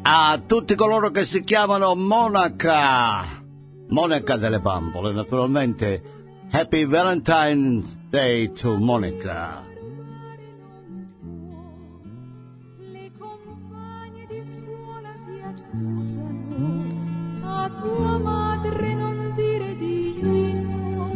A tutti coloro che si chiamano Monaca delle bambole, naturalmente. Happy Valentine's Day to Monica. Le compagne di scuola ti accusano, a tua madre non dire di no.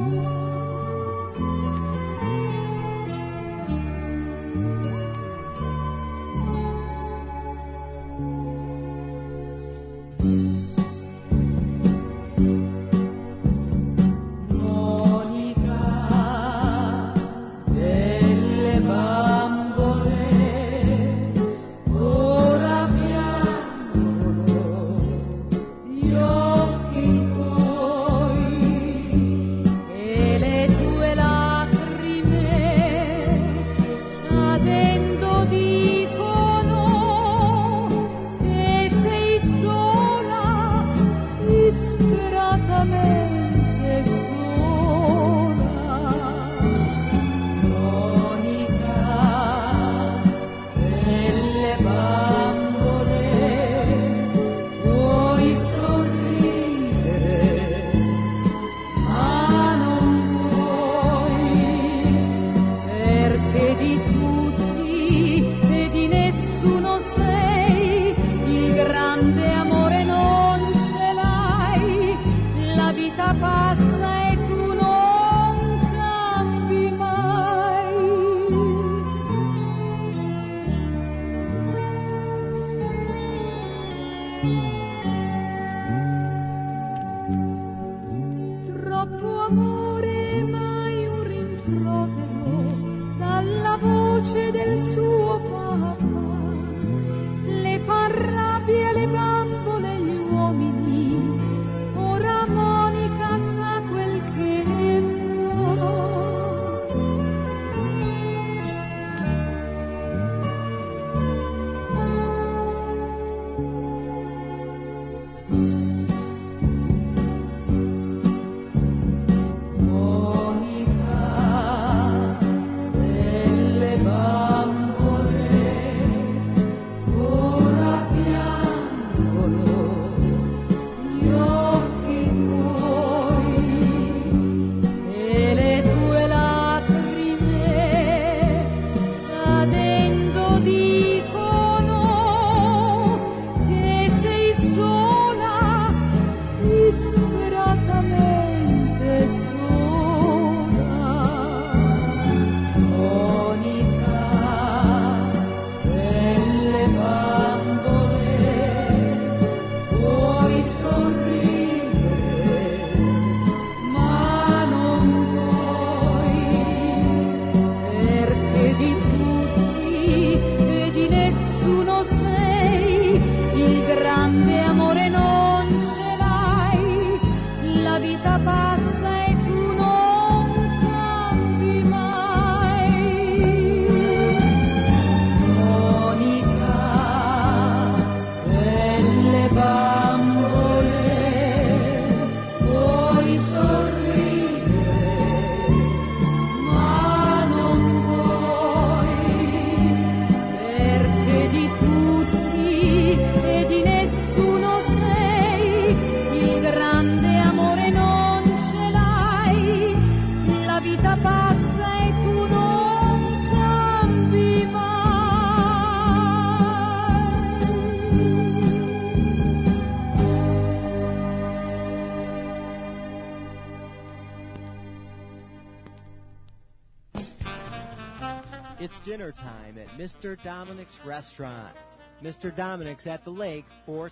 It's dinner time at Mr. Dominic's Restaurant. Mr. Dominic's at the lake,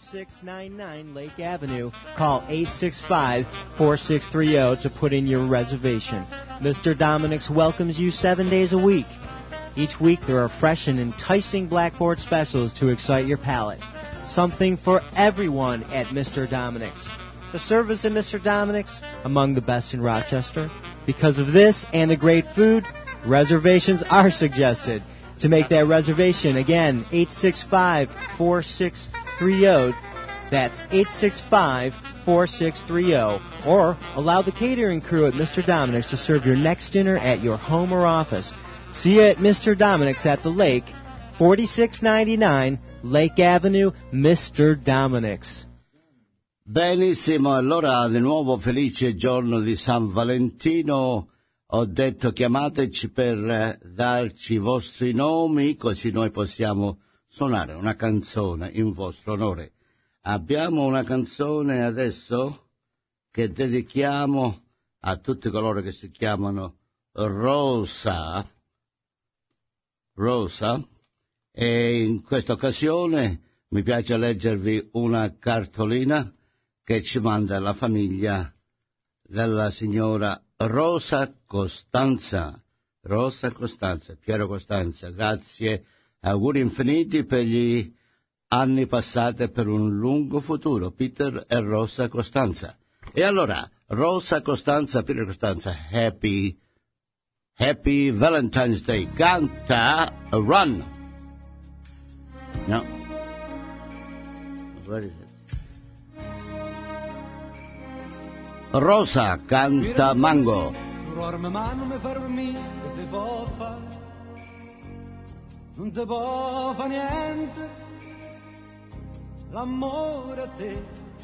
4699 Lake Avenue. Call 865-4630 to put in your reservation. Mr. Dominic's welcomes you 7 days a week. Each week there are fresh and enticing blackboard specials to excite your palate. Something for everyone at Mr. Dominic's. The service at Mr. Dominic's, among the best in Rochester. Because of this and the great food, reservations are suggested. To make that reservation, again, 865-4630. That's 865-4630. Or allow the catering crew at Mr. Dominic's to serve your next dinner at your home or office. See you at Mr. Dominic's at the lake, 4699 Lake Avenue, Mr. Dominic's. Benissimo, allora di nuovo felice giorno di San Valentino. Ho detto chiamateci per darci i vostri nomi, così noi possiamo suonare una canzone in vostro onore. Abbiamo una canzone adesso che dedichiamo a tutti coloro che si chiamano Rosa, e in questa occasione mi piace leggervi una cartolina che ci manda la famiglia della signora Rosa Costanza, Piero Costanza, grazie, auguri infiniti per gli anni passati e per un lungo futuro, Peter e Rosa Costanza. E allora, Rosa Costanza, Peter Costanza, Happy Valentine's Day, canta Run. No. Where is it? Rosa canta Mango. Non te può fa niente l'amore a te.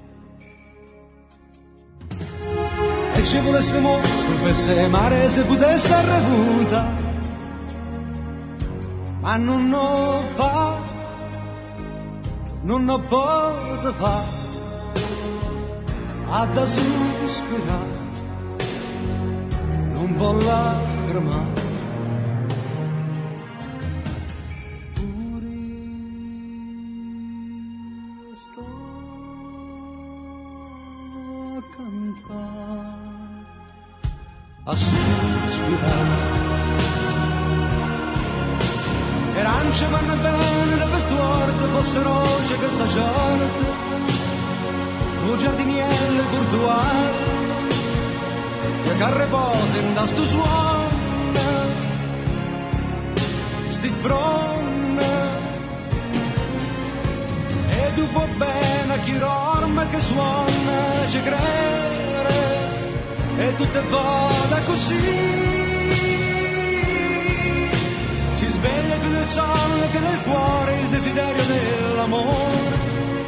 E ci volesse molto, stupesse mare se potesse arrevuta, ma non lo fa, non lo può fare. Ha da sospirare, non può lagrimare. Pure sto a cantare, a sospirare. Arance vanno bene le vestuarte, fosse roce che sta giornata. Tu giardiniere virtuale che carreposa in da sto suono sti fronte e tu può bene a chi dorme che suona ci crede e tutte vada così si sveglia più nel sonno che nel cuore il desiderio dell'amore.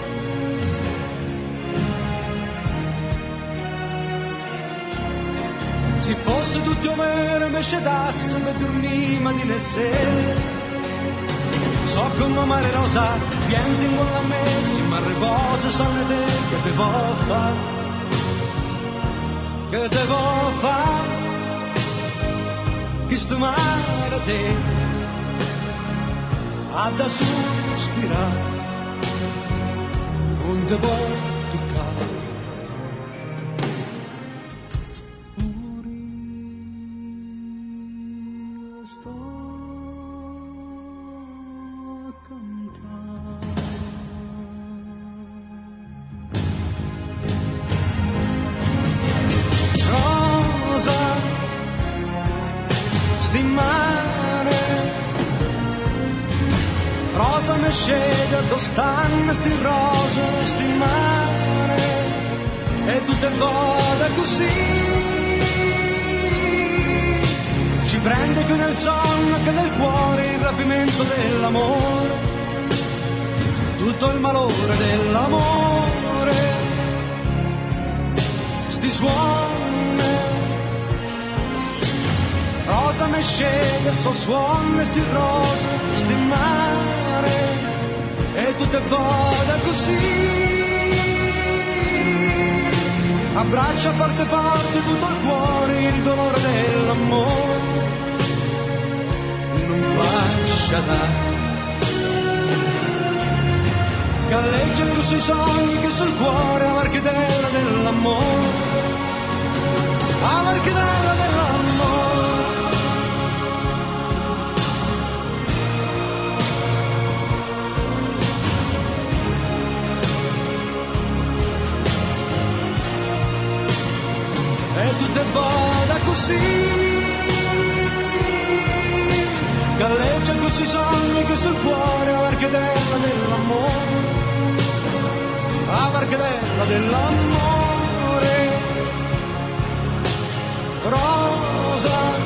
Se fosse tutto vero mi scedasse per dormire di ne sera. So come mare rosa viene in quella messa ma le cose sono te che te può fare, che te può fare, che sto mare a te ha da sospirare, non te può toccare. Stanno sti rose, sti mare e tutte vode così ci prende più nel sonno che nel cuore il rapimento dell'amore, tutto il malore dell'amore, sti suoni rosa me sceglie, so suoni sti rose, sti mare e tutte vada così abbraccia forte forte tutto il cuore il dolore dell'amore non fascia dare galleggiano sui sogni che sul cuore a marchedella dell'amore a marchedella dell'amore. E tutte vada così galleggia così sogni che sul cuore a marchedella dell'amore a marchedella dell'amore rosa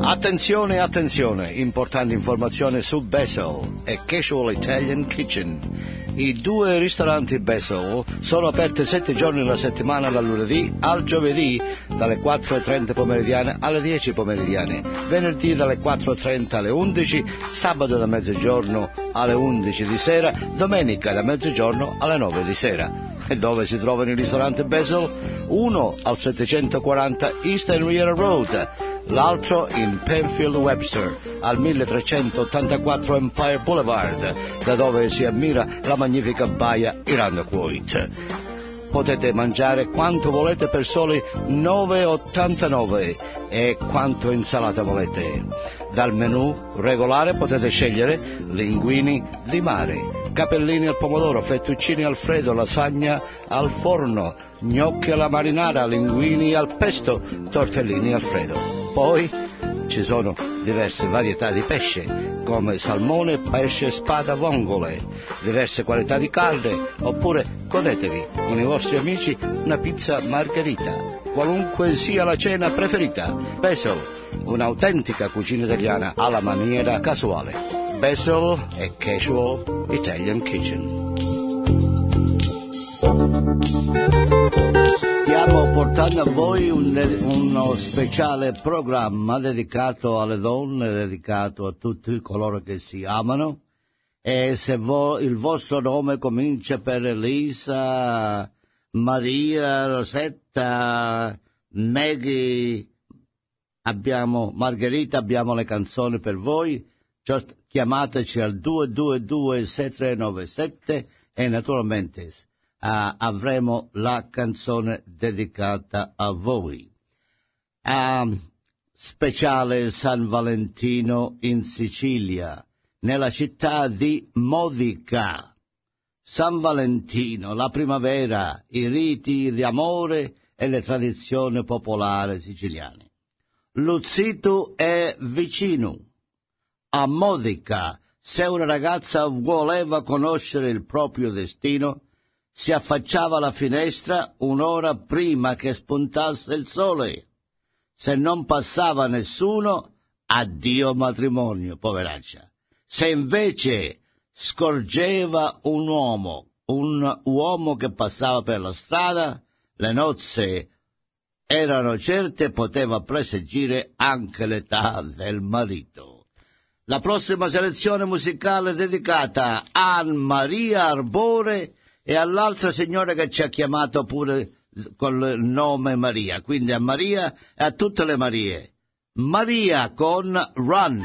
Attenzione, attenzione, importante informazione su Basil e Casual Italian Kitchen. I due ristoranti Basil sono aperti 7 giorni alla settimana, dal lunedì al giovedì, dalle 4:30 pomeridiane alle 10 pomeridiane, venerdì dalle 4:30 alle 11, sabato da mezzogiorno alle 11 di sera, domenica da mezzogiorno alle 9 di sera. E dove si trovano i ristoranti Basil? Uno al 740 East Henrietta Road, l'altro in Penfield Webster al 1384 Empire Boulevard, da dove si ammira la magnifica baia Irondequoit. Potete mangiare quanto volete per soli $9,89 e quanto insalata volete. Dal menù regolare potete scegliere linguini di mare, capellini al pomodoro, fettuccini al freddo, lasagna al forno, gnocchi alla marinara, linguini al pesto, tortellini al freddo. Poi ci sono diverse varietà di pesce, come salmone, pesce spada, vongole, diverse qualità di carne, oppure godetevi con i vostri amici una pizza margherita, qualunque sia la cena preferita. Basil, un'autentica cucina italiana alla maniera casuale. Basil e Casual Italian Kitchen. Stiamo portando a voi uno speciale programma dedicato alle donne, dedicato a tutti coloro che si amano. E se il vostro nome comincia per Elisa, Maria, Rosetta, Maggie, Margherita, abbiamo le canzoni per voi. Chiamateci al 222-6397 e naturalmente avremo la canzone dedicata a voi. Speciale San Valentino in Sicilia, nella città di Modica. San Valentino, la primavera, i riti di amore e le tradizioni popolari siciliane. Luzzito è vicino. A Modica, se una ragazza voleva conoscere il proprio destino, si affacciava alla finestra un'ora prima che spuntasse il sole. Se non passava nessuno, addio matrimonio, poveraccia. Se invece scorgeva un uomo che passava per la strada, le nozze erano certe e poteva presagire anche l'età del marito. La prossima selezione musicale è dedicata a Ann-Maria Arbore e all'altra signora che ci ha chiamato pure con il nome Maria, quindi a Maria e a tutte le Marie. Maria con Run.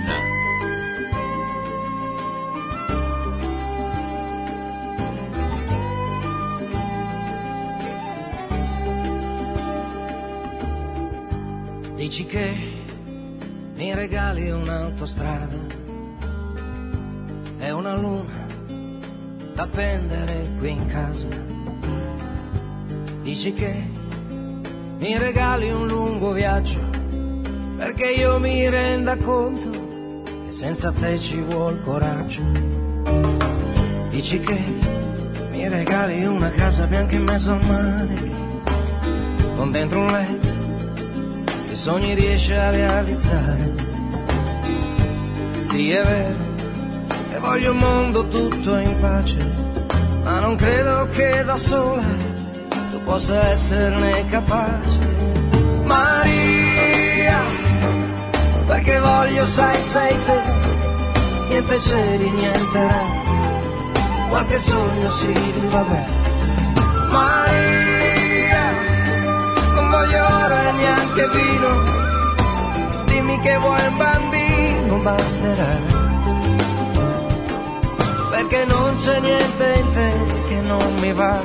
Dici che mi regali un'autostrada e una luna da appendere qui in casa. Dici che mi regali un lungo viaggio perché io mi renda conto che senza te ci vuol coraggio. Dici che mi regali una casa bianca in mezzo al mare con dentro un letto i sogni riesci a realizzare. Sì, è vero che voglio un mondo tutto in pace, ma non credo che da sola tu possa esserne capace. Maria, perché voglio, sai, sei te, niente cieli, niente re, qualche sogno sì, vabbè. Maria, non voglio oro e neanche vino, dimmi che vuoi un bambino, basterà. Perché non c'è niente in te che non mi va.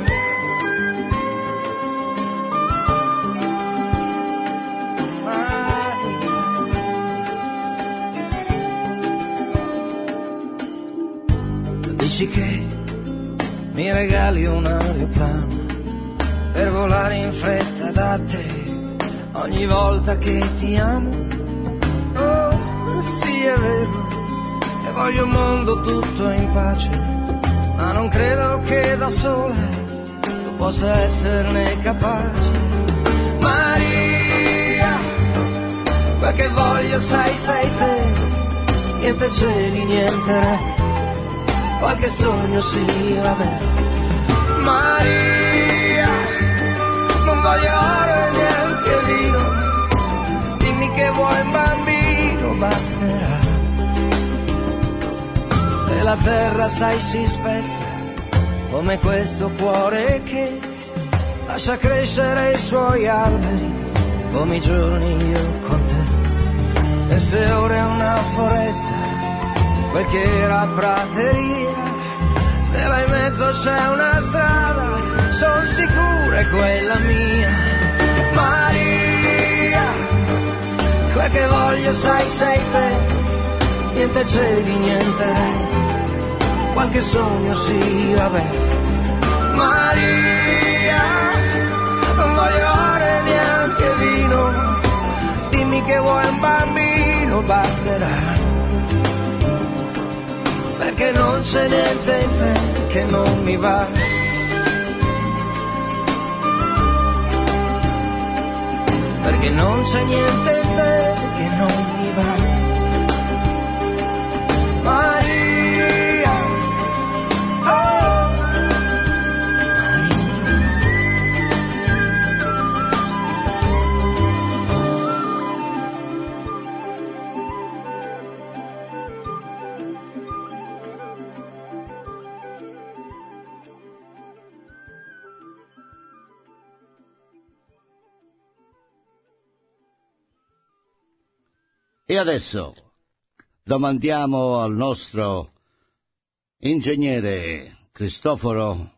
Dici che mi regali un aeroplano per volare in fretta da te ogni volta che ti amo. Oh, sì, è vero. E voglio un mondo tutto in pace, ma non credo che da sola tu possa esserne capace. Maria, quel che voglio sai te, niente cieli, niente re, qualche sogno sì, vabbè. Maria, non voglio oro e neanche vino, dimmi che vuoi un bambino, basterà. E la terra sai si spezza come questo cuore che lascia crescere i suoi alberi come i giorni io con te. E se ora è una foresta, quel che era prateria, se là in mezzo c'è una strada, son sicuro è quella mia. Maria, quel che voglio sai te, niente cieli, niente re, qualche sogno sì, vabbè. Maria, non voglio oro e neanche vino, dimmi che vuoi un bambino, basterà. Perché non c'è niente in te che non mi va. Perché non c'è niente in te che non mi va. Maria, oh, E adesso domandiamo al nostro ingegnere Cristoforo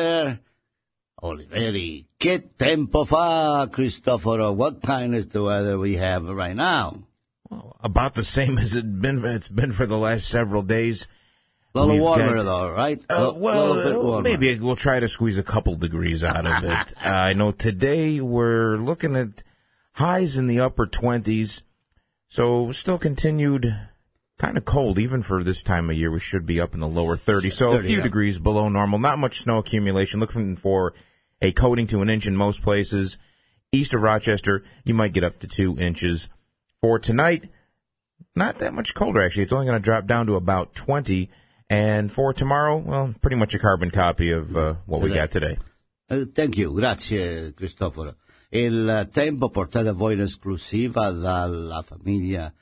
Oliveri, che tempo fa, Cristoforo? What kind is the weather we have right now? Well, about the same as it's been for the last several days. A little warmer though, right? Well, maybe we'll try to squeeze a couple degrees out of it. I know today we're looking at highs in the upper 20s. So still continued kind of cold, even for this time of year. We should be up in the lower 30s, so 30, a few degrees below normal. Not much snow accumulation. Looking for a coating to an inch in most places. East of Rochester, you might get up to 2 inches. For tonight, not that much colder, actually. It's only going to drop down to about 20. And for tomorrow, well, pretty much a carbon copy of what we got today. Thank you. Grazie, Cristoforo. Il tempo portato a voi in esclusiva dalla famiglia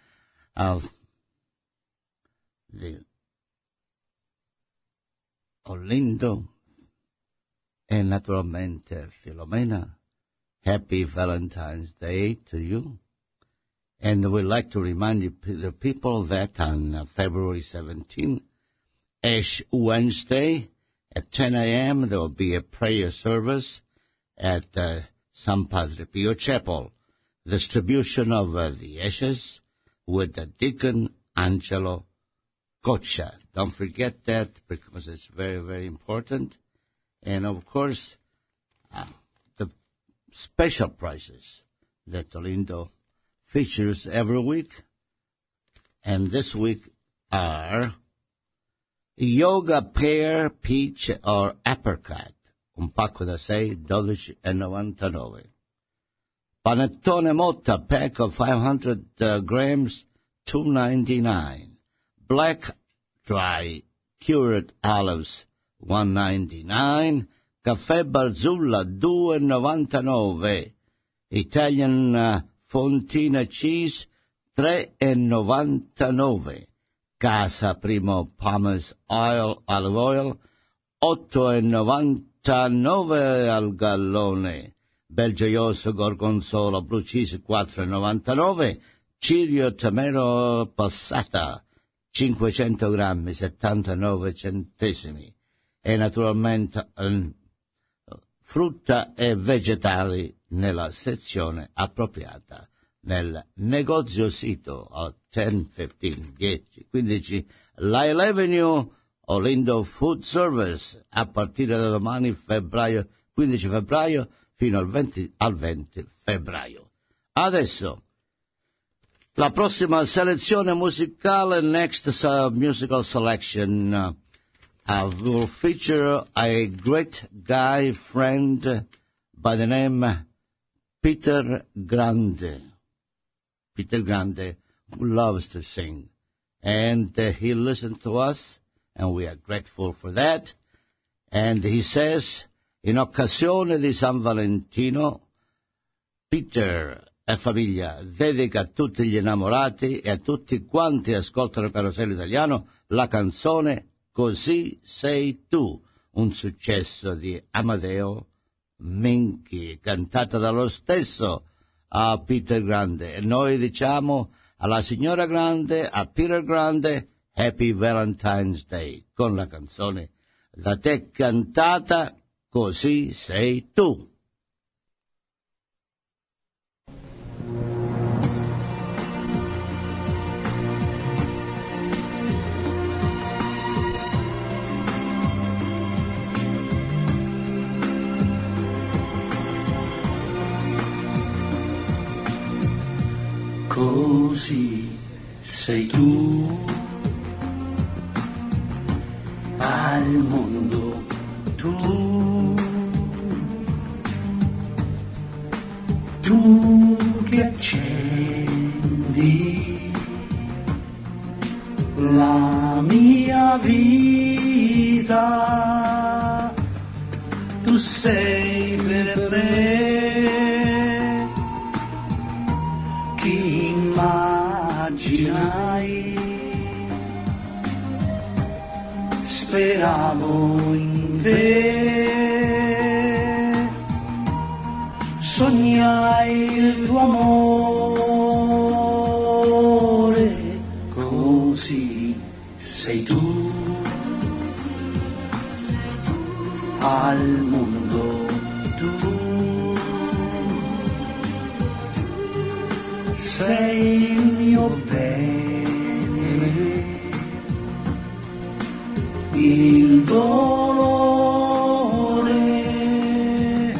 di Olindo e naturalmente Filomena. Happy Valentine's Day to you. And we'd like to remind you, the people that on February 17th, Ash Wednesday at 10 a.m., there will be a prayer service at San Padre Pio Chapel. Distribution of the ashes with the Deacon Angelo Coccia. Don't forget that because it's very, very important. And of course, the special prizes that Olindo features every week. And this week are Yoga Pear, Peach or Apricot. Un pacco da 6, $12.99. Panettone Motta, pack of 500 grams, $2.99. Black dry cured olives, $1.99. Caffè Barzulla, $2.99. Italian fontina cheese, $3.99. Casa Primo Palmer's olive oil, $8.99 al gallone. Belgioioso gorgonzola blue cheese, $4.99. Cirio Tamero passata, 500 grammi, 79 centesimi. E naturalmente frutta e vegetali nella sezione appropriata nel negozio sito a 1015 Lyle Avenue, Olindo Food Service, a partire da domani 15 febbraio fino al 20 febbraio. Adesso la prossima selezione musicale, next musical selection, will feature a great guy friend by the name Peter Grande. Peter Grande loves to sing. And he listened to us, and we are grateful for that. And he says, in occasione di San Valentino, Peter e famiglia dedica a tutti gli innamorati e a tutti quanti ascoltano Carosello Italiano la canzone Così sei tu, un successo di Amadeo Minchi, cantata dallo stesso a Peter Grande. E noi diciamo alla signora Grande, a Peter Grande, Happy Valentine's Day, con la canzone da te cantata Così sei tu. Così sei tu al mondo, tu che accendi la mia vita, tu sei per me chi immaginai, speravo in te, sognai il tuo amore, così sei tu al mondo, tu sei il mio bene, il dolore,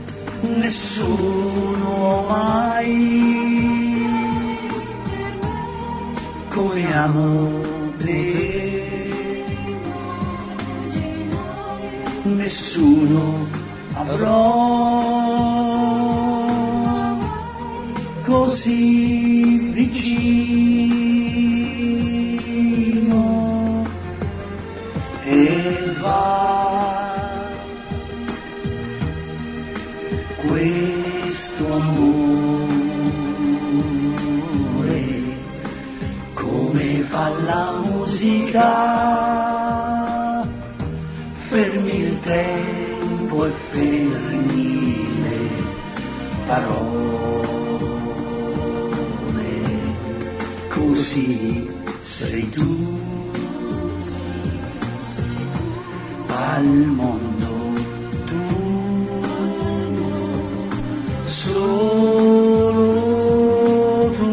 nessuno mai come amo te, nessuno avrò così vicino. E va questo amore come fa la musica, fermi il tempo e fermi le parole, così sei tu al mondo, tu solo tu.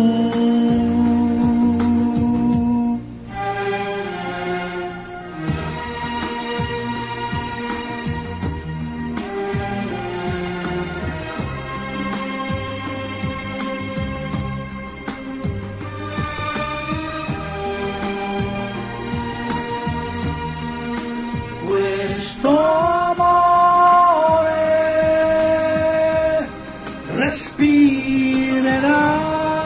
Questo amore respirerà,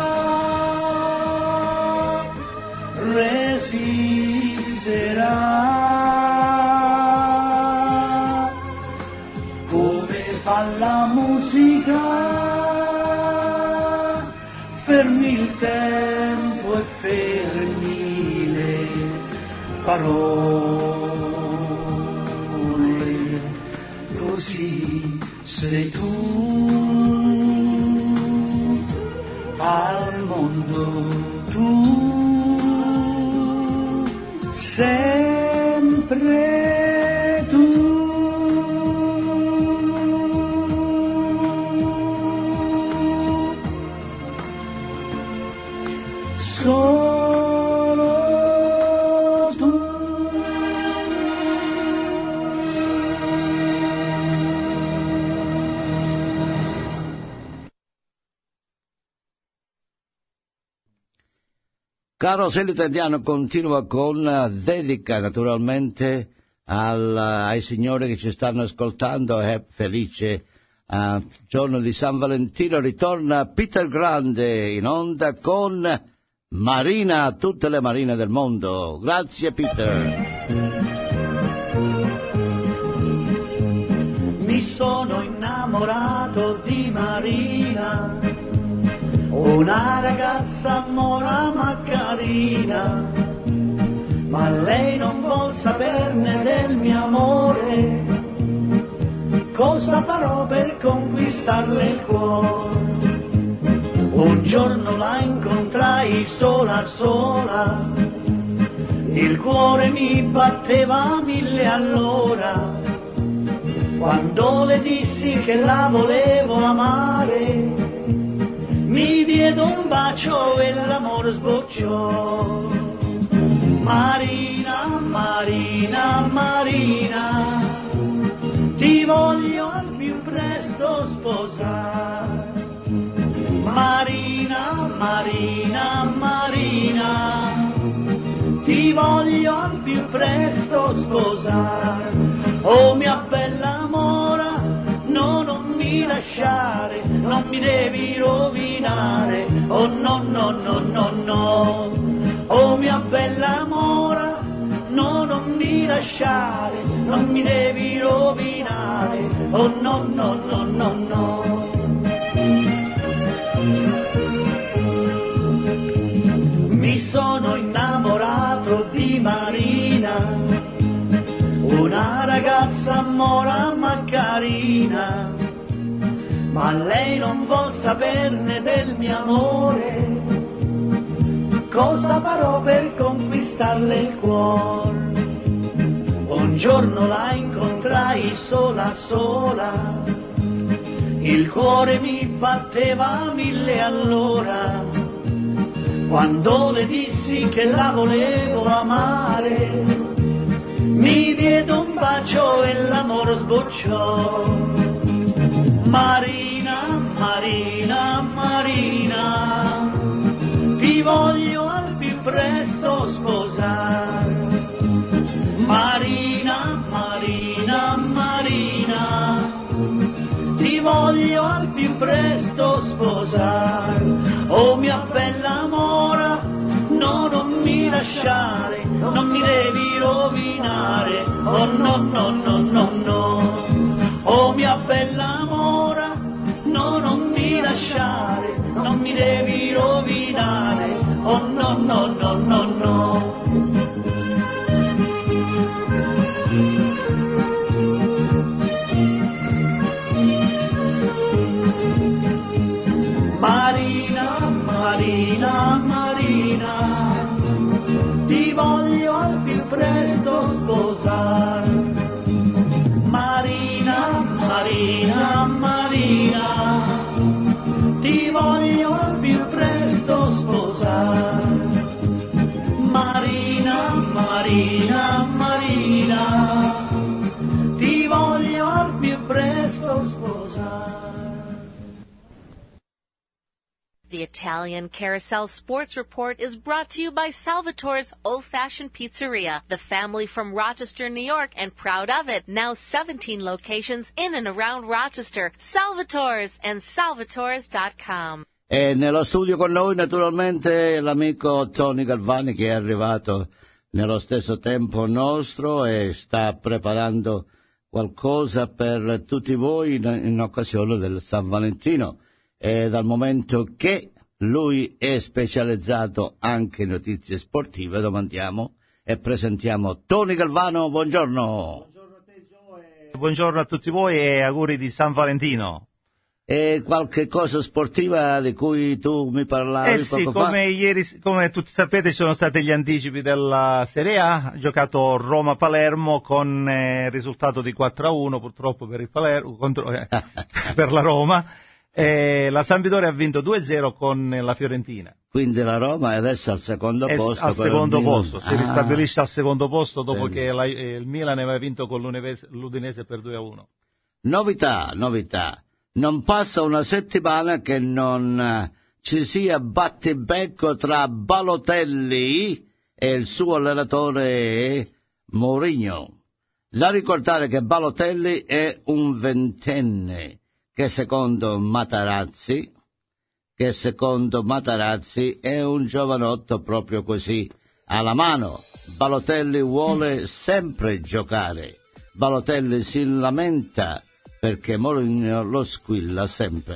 resisterà, come fa la musica, fermi il tempo e fermi le parole, così sei tu al mondo, tu sempre tu. Solo tu. Carosello Italiano continua con dedica naturalmente ai signori che ci stanno ascoltando, è felice giorno di San Valentino, ritorna Peter Grande in onda con Marina, tutte le marine del mondo. Grazie Peter. Mi sono innamorato di Marina, una ragazza mora ma carina, ma lei non vuol saperne del mio amore. Cosa farò per conquistarle il cuore? Un giorno la incontrai sola sola, il cuore mi batteva 1000 all'ora. Quando le dissi che la volevo amare, mi diede un bacio e l'amore sbocciò. Marina, Marina, Marina, ti voglio al più presto sposare. Marina, Marina, Marina, ti voglio al più presto sposare. Oh mia bella mora, no, non mi lasciare, non mi devi rovinare. Oh no, no, no, no, no. Oh mia bella mora, no, non mi lasciare, non mi devi rovinare. Oh no, no, no, no, no. Mi sono innamorato di Marina, una ragazza mora ma carina, ma lei non vuol saperne del mio amore. Cosa farò per conquistarle il cuore? Un giorno la incontrai sola sola, il cuore mi batteva 1000 all'ora. Quando le dissi che la volevo amare, mi diede un bacio e l'amore sbocciò. Marina, Marina, Marina, ti voglio al più presto sposare. Marina, Marina, Marina, ti voglio al più presto sposare. Oh mia bella mora, no, non mi lasciare, non mi devi rovinare. Oh no, no, no, no, no. Oh mia bella mora, no, non mi lasciare, non mi devi rovinare. Oh no, no, no, no, no. Marina, Marina, Marina, ti voglio al più presto sposare. Marina, Marina, Marina, ti voglio al più presto sposare. Marina, Marina, Marina, ti voglio al più presto sposare. The Italian Carousel Sports Report is brought to you by Salvatore's Old Fashioned Pizzeria, the family from Rochester, New York, and proud of it. Now 17 locations in and around Rochester. Salvatore's and salvatores.com. E nello studio con noi naturalmente l'amico Tony Galvani, che è arrivato nello stesso tempo nostro e sta preparando qualcosa per tutti voi in occasione del San Valentino. E dal momento che lui è specializzato anche in notizie sportive, domandiamo e presentiamo Tony Galvano. Buongiorno. Buongiorno a te, Gio, e buongiorno a tutti voi e auguri di San Valentino. E qualche cosa sportiva di cui tu mi parlavi sì, poco fa? Come tutti sapete ci sono stati gli anticipi della Serie A, ha giocato Roma-Palermo con risultato di 4-1 purtroppo per il Palermo, per la Roma. La Sampdoria ha vinto 2-0 con la Fiorentina. Quindi la Roma è adesso al secondo posto. Al secondo posto, si ristabilisce al secondo posto dopo che il Milan aveva vinto con l'Udinese per 2-1. Novità. Non passa una settimana che non ci sia battibecco tra Balotelli e il suo allenatore Mourinho. Da ricordare che Balotelli è un ventenne che secondo Matarazzi è un giovanotto proprio così, alla mano. Balotelli vuole sempre giocare. Balotelli si lamenta perché Mourinho lo sgrida sempre.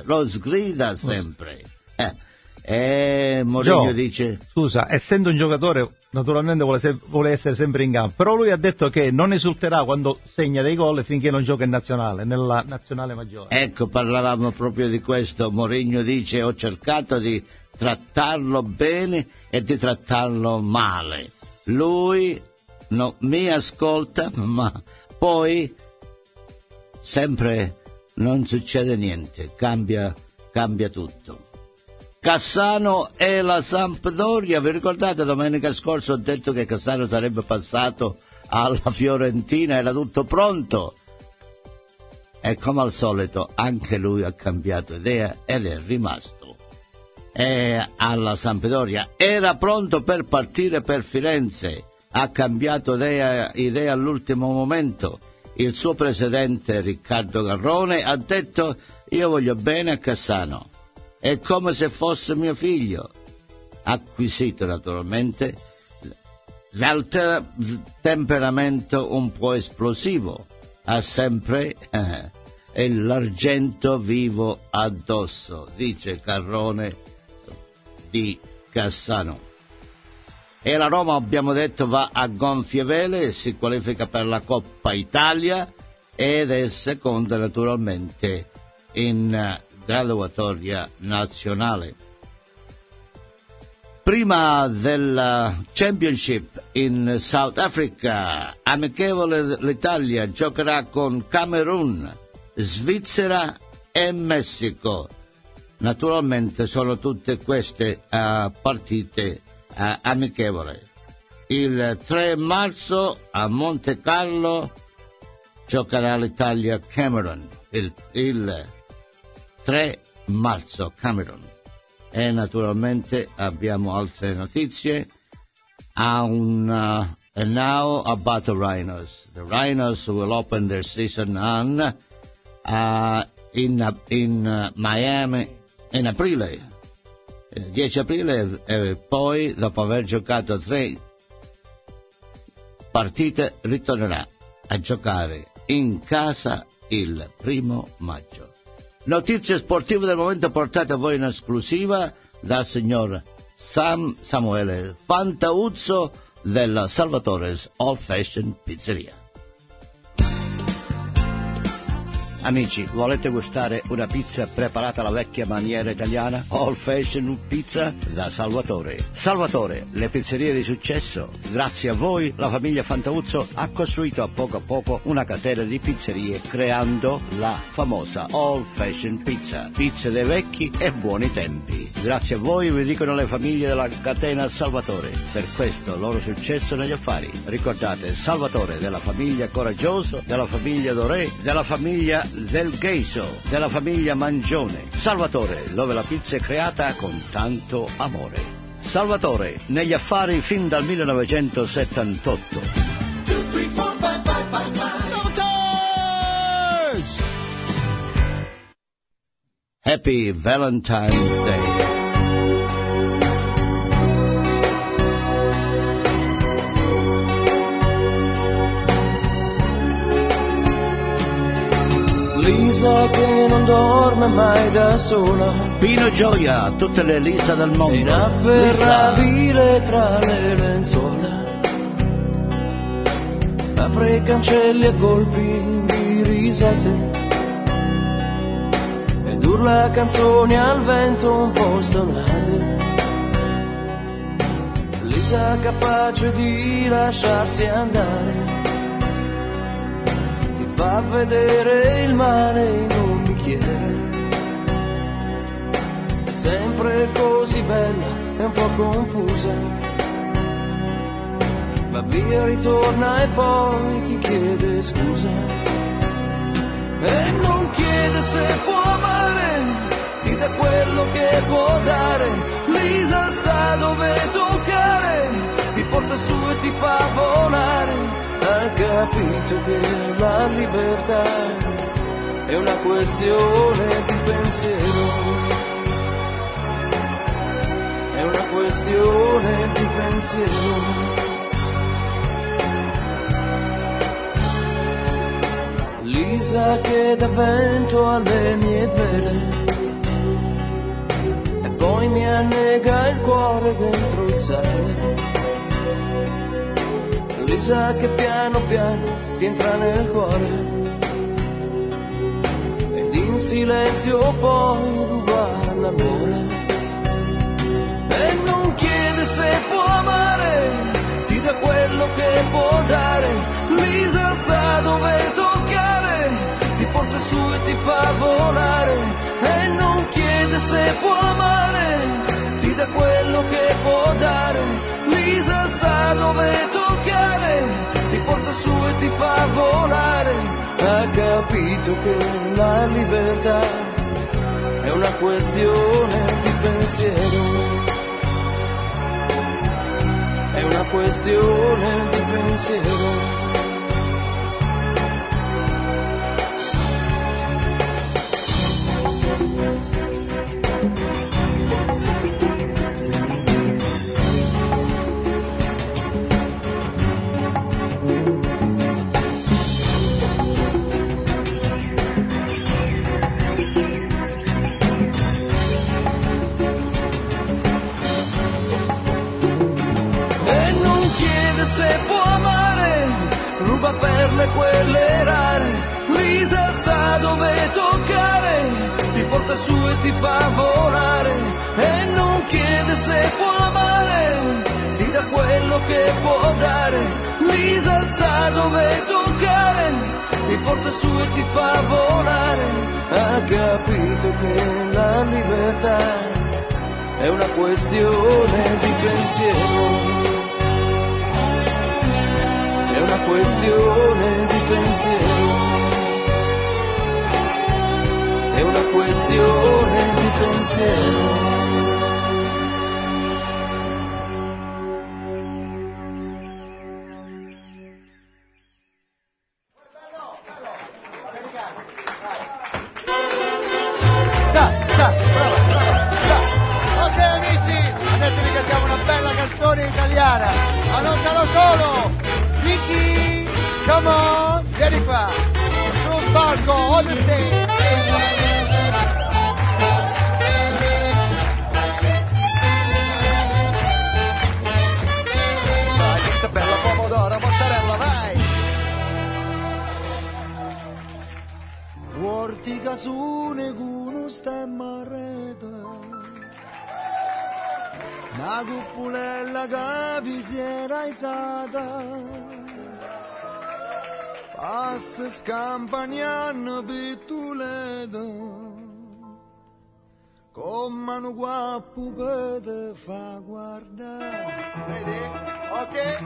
Mourinho dice... Scusa, essendo un giocatore naturalmente vuole essere sempre in campo, però lui ha detto che non esulterà quando segna dei gol finché non gioca in nazionale, nella nazionale maggiore. Ecco, parlavamo proprio di questo. Mourinho dice: ho cercato di trattarlo bene e di trattarlo male. Lui mi ascolta, ma poi sempre non succede niente, cambia tutto. Cassano e la Sampdoria, vi ricordate domenica scorsa ho detto che Cassano sarebbe passato alla Fiorentina, era tutto pronto, e come al solito anche lui ha cambiato idea ed è rimasto alla Sampdoria. Era pronto per partire per Firenze, ha cambiato idea all'ultimo momento. Il suo presidente Riccardo Garrone ha detto: io voglio bene a Cassano, è come se fosse mio figlio. Acquisito naturalmente dal temperamento un po' esplosivo, ha sempre l'argento vivo addosso, dice Garrone di Cassano. E la Roma, abbiamo detto, va a gonfie vele, si qualifica per la Coppa Italia ed è seconda naturalmente in graduatoria nazionale. Prima della Championship in South Africa, amichevole l'Italia giocherà con Camerun, Svizzera e Messico. Naturalmente sono tutte queste partite amichevole. Il 3 marzo a Monte Carlo giocherà l'Italia Camerun. Il 3 marzo Camerun. E naturalmente abbiamo altre notizie. And now about the Rhinos. The Rhinos will open their season in Miami in aprile, 10 aprile, e poi dopo aver giocato 3 partite ritornerà a giocare in casa il 1 maggio. Notizie sportive del momento portate a voi in esclusiva dal signor Samuele Fantauzzo della Salvatore's Old Fashioned Pizzeria. Amici, volete gustare una pizza preparata alla vecchia maniera italiana? Old Fashioned Pizza da Salvatore. Salvatore, le pizzerie di successo. Grazie a voi, la famiglia Fantauzzo ha costruito a poco una catena di pizzerie creando la famosa Old Fashioned Pizza. Pizze dei vecchi e buoni tempi. Grazie a voi, vi dicono le famiglie della catena Salvatore. Per questo loro successo negli affari. Ricordate, Salvatore della famiglia Coraggioso, della famiglia Doré, della famiglia del Gheiso, della famiglia Mangione. Salvatore, dove la pizza è creata con tanto amore. Salvatore, negli affari fin dal 1978. 2, 3, 4, 5, 5, 5, 5. Happy Valentine's Day. Lisa che non dorme mai da sola, Pino Gioia, tutte le Lisa del mondo, inafferrabile tra le lenzuola, apre i cancelli a colpi di risate ed urla canzoni al vento un po' stonate. Lisa capace di lasciarsi andare, fa vedere il mare in un bicchiere. È sempre così bella e un po' confusa, va via, ritorna e poi ti chiede scusa. E non chiede se può amare, ti dà quello che può dare. Lisa sa dove toccare, ti porta su e ti fa volare. Ha capito che la libertà è una questione di pensiero, è una questione di pensiero. Lisa che dà vento alle mie vene e poi mi annega il cuore dentro il sale. Lisa che piano piano ti entra nel cuore ed in silenzio poi ruba l'amore e non chiede se può amare, ti dà quello che può dare. Lisa sa dove toccare, ti porta su e ti fa volare e non chiede se può amare, ti dà quello che può dare. Lisa sa dove toccare, ti porta su e ti fa volare. Ha capito che la libertà è una questione di pensiero, è una questione di pensiero. Se può amare, ruba perle quelle rare. Lisa sa dove toccare, ti porta su e ti fa volare e non chiede se può amare, ti dà quello che può dare. Lisa sa dove toccare, ti porta su e ti fa volare. Ha capito che la libertà è una questione di pensiero, è una questione di pensiero, è una questione di pensiero. Ok amici, adesso vi cantiamo una bella canzone italiana, ma non sarà solo. Vicky, come on, vieni qua, sul palco, on the stage. Vai, pizza bella, pomodoro, mozzarella, vai. Guardi casune con uno stemma a rete, una cuppulella che vi si era isata. Passa scampagnano pittuleto, come un guappo che te fa guardare. Vedi? Ok?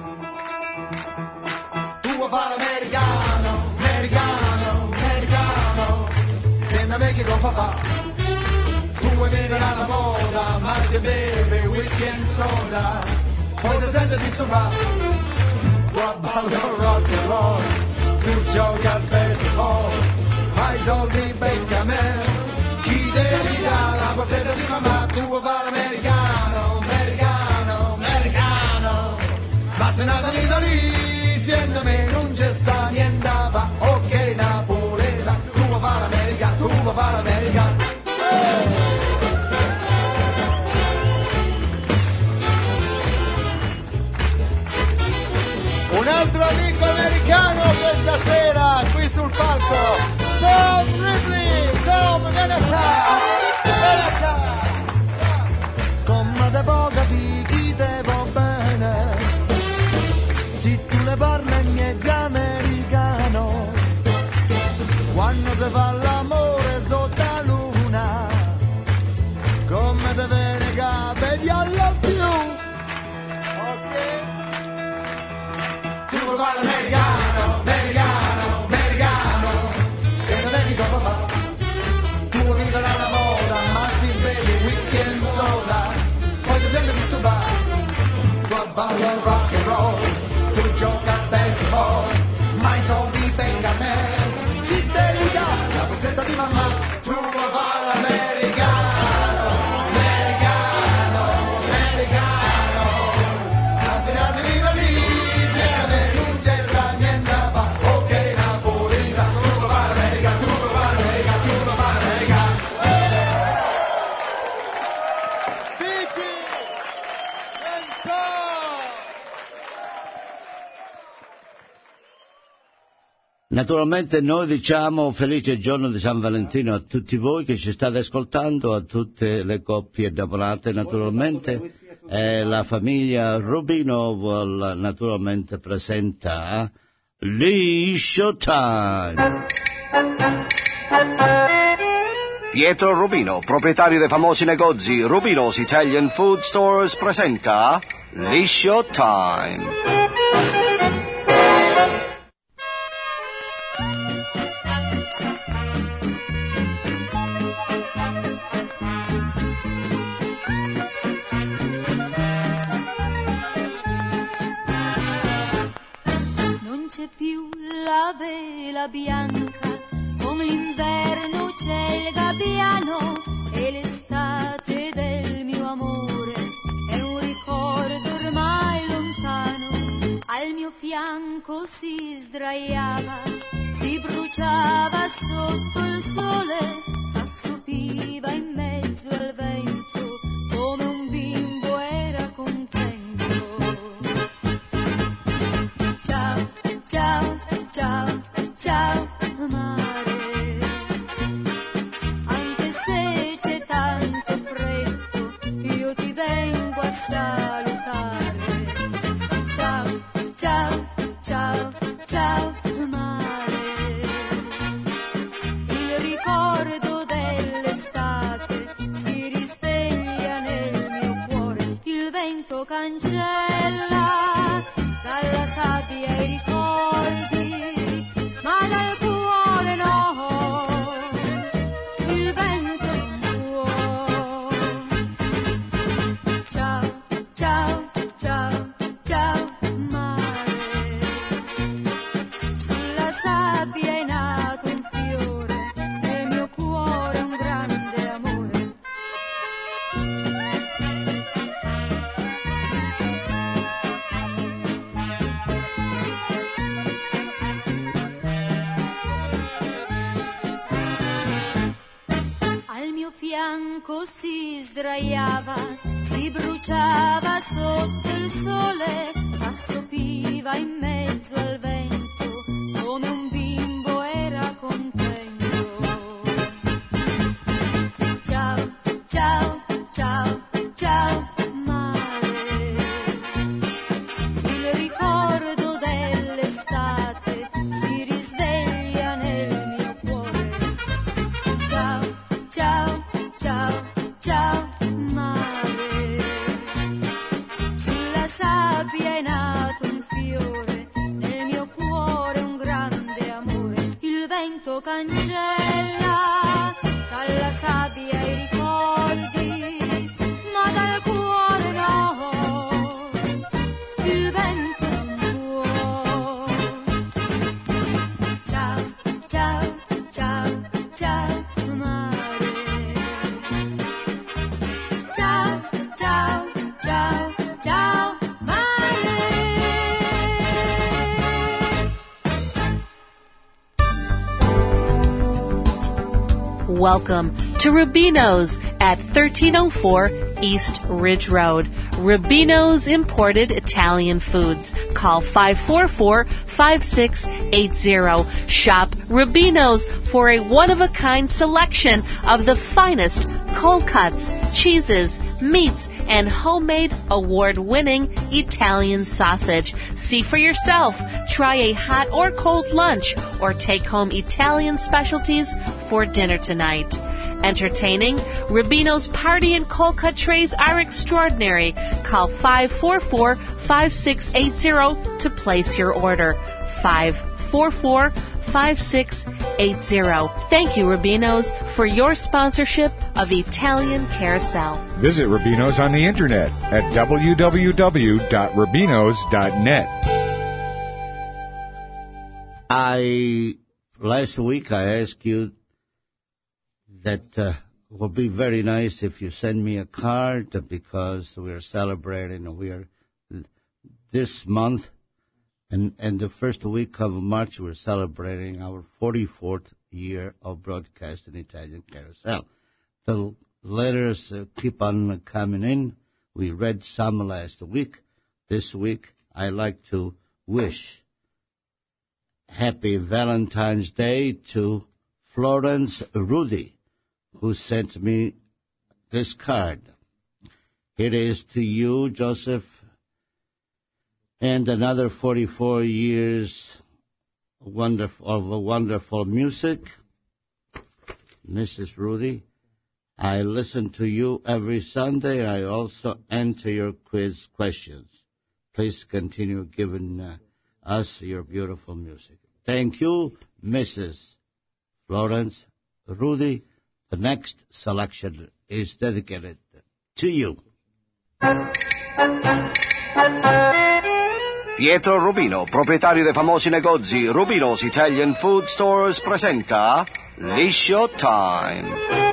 Tu vuoi fare l'americano, americano, americano, senza vecchi con papà. Tu vuoi vivere alla moda, ma si beve whisky and soda, poi ti senti disturbato. Vuoi ballare rock and roll, tu gioca al baseball, hai soldi Benjamin, chi devi dare la borsetta di mamma. Tu vuoi fare l'americano, americano, americano, ma sei nato in Italia, siendo me non c'è sta niente, va ok napoletano. Tu vuoi fare l'americano, tu vuoi fare l'americano. Un altro amico americano questa sera qui sul palco, Tom Ridley. Tom, vieni qua, come te può capire chi te va bene, se tu le parli niente americano, quando si fa l'amore sotto la luna, come te viene che vedi alla più. Ok? Tu vuoi fare l'americano, americano, americano, e non vedi come fa. Tu vuoi vivere alla moda, ma si beve whisky and soda, poi ti senti disturbato. Tu balli rock and roll, tu gioca a baseball, ma i soldi venga a me. Chi te li dà? rosetta di mamma, tu papà l'americano, americano, americano, la sera di vita lì, se non c'è sta niente fa, ok Napolita, tu papà l'America, tu papà l'America, tu papà l'America. Vicky, Naturalmente noi diciamo felice giorno di San Valentino a tutti voi che ci state ascoltando, a tutte le coppie innamorate naturalmente, e la famiglia Rubino vuol naturalmente presenta Liscio Time. Pietro Rubino, proprietario dei famosi negozi Rubino's Italian Food Stores, presenta Liscio Time. Non c'è più la vela bianca, con l'inverno c'è il gabbiano e l'estate del mio amore è un ricordo ormai lontano. Al mio fianco si sdraiava, si bruciava sotto il sole, s'assopiva in mezzo al vento come un bimbo era contento. Ciao, ciao, ciao, ciao mare, anche se c'è tanto freddo io ti vengo a salutare. Ciao, ciao, ciao, ciao mare, il ricordo dell'estate si risveglia nel mio cuore, il vento cancella dalla sabbia i ricordi, ma dal cuore no, il vento non può. Ciao, ciao, ciao, ciao mare, sulla sabbia è nato un fiore, nel mio cuore un grande amore. Al mio fianco si sdraiava, si bruciava sotto il sole, s'assopiva in mezzo al vento come un bimbo era contento. Ciao, ciao, ciao, ciao mare, il ricordo dell'estate si risveglia nel mio cuore. Ciao, ciao, ciao, ciao mare, sulla sabbia è nato un fiore, nel mio cuore un grande amore, il vento cancella dalla sabbia i ricordi, ma dal cuore no, il vento non può. Ciao, ciao, ciao, ciao mare, ciao, ciao, ciao, ciao mare. Welcome to Rubino's at 1304 East Ridge Road. Rubino's Imported Italian Foods. Call 544-5680. Shop Rubino's for a one-of-a-kind selection of the finest cold cuts, cheeses, meats, and homemade award-winning Italian sausage. See for yourself. Try a hot or cold lunch or take home Italian specialties for dinner tonight. Entertaining, Rubino's party and cold cut trays are extraordinary. Call 544-5680 to place your order. 544-5680. Thank you, Rubino's, for your sponsorship of Italian Carousel. Visit Rubino's on the internet at www.rubinos.net. Last week I asked you that would be very nice if you send me a card, because we are celebrating. We are this month, and the first week of March, we're celebrating our 44th year of broadcasting Italian Carousel. The letters keep on coming in. We read some last week. This week, I like to wish Happy Valentine's Day to Florence Rudy, who sent me this card. It is to you, Joseph, and another 44 years of wonderful music. Mrs. Rudy, I listen to you every Sunday. I also answer your quiz questions. Please continue giving us your beautiful music. Thank you, Mrs. Florence Rudy. The next selection is dedicated to you. Pietro Rubino, proprietario dei famosi negozi Rubino's Italian Food Stores, presenta Liscio Time.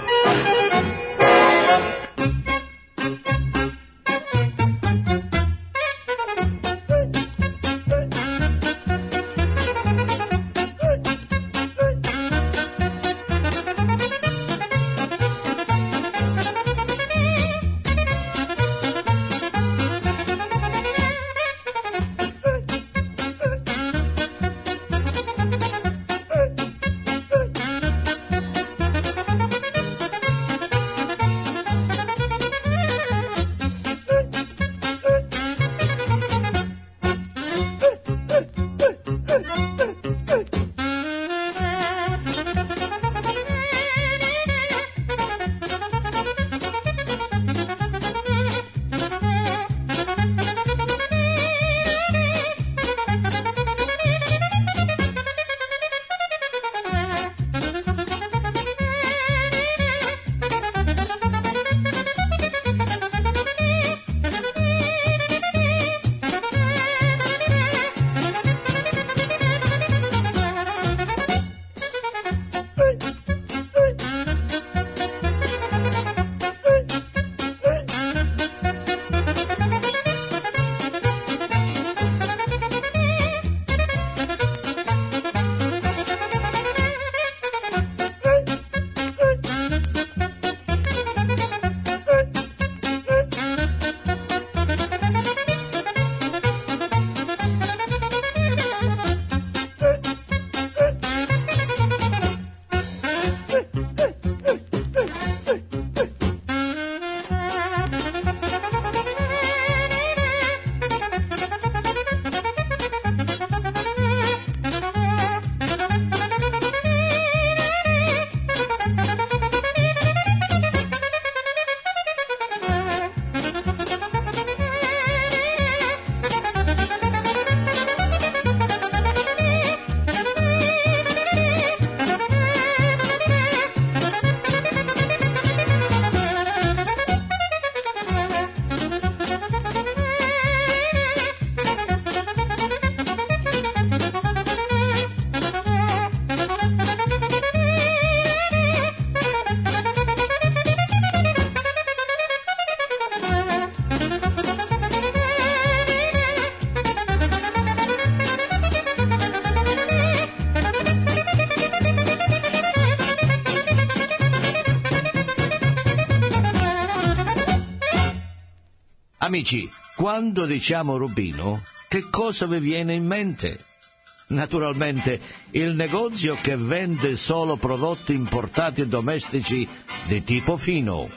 Amici, quando diciamo Rubino, che cosa vi viene in mente? Naturalmente il negozio che vende solo prodotti importati e domestici di tipo fino.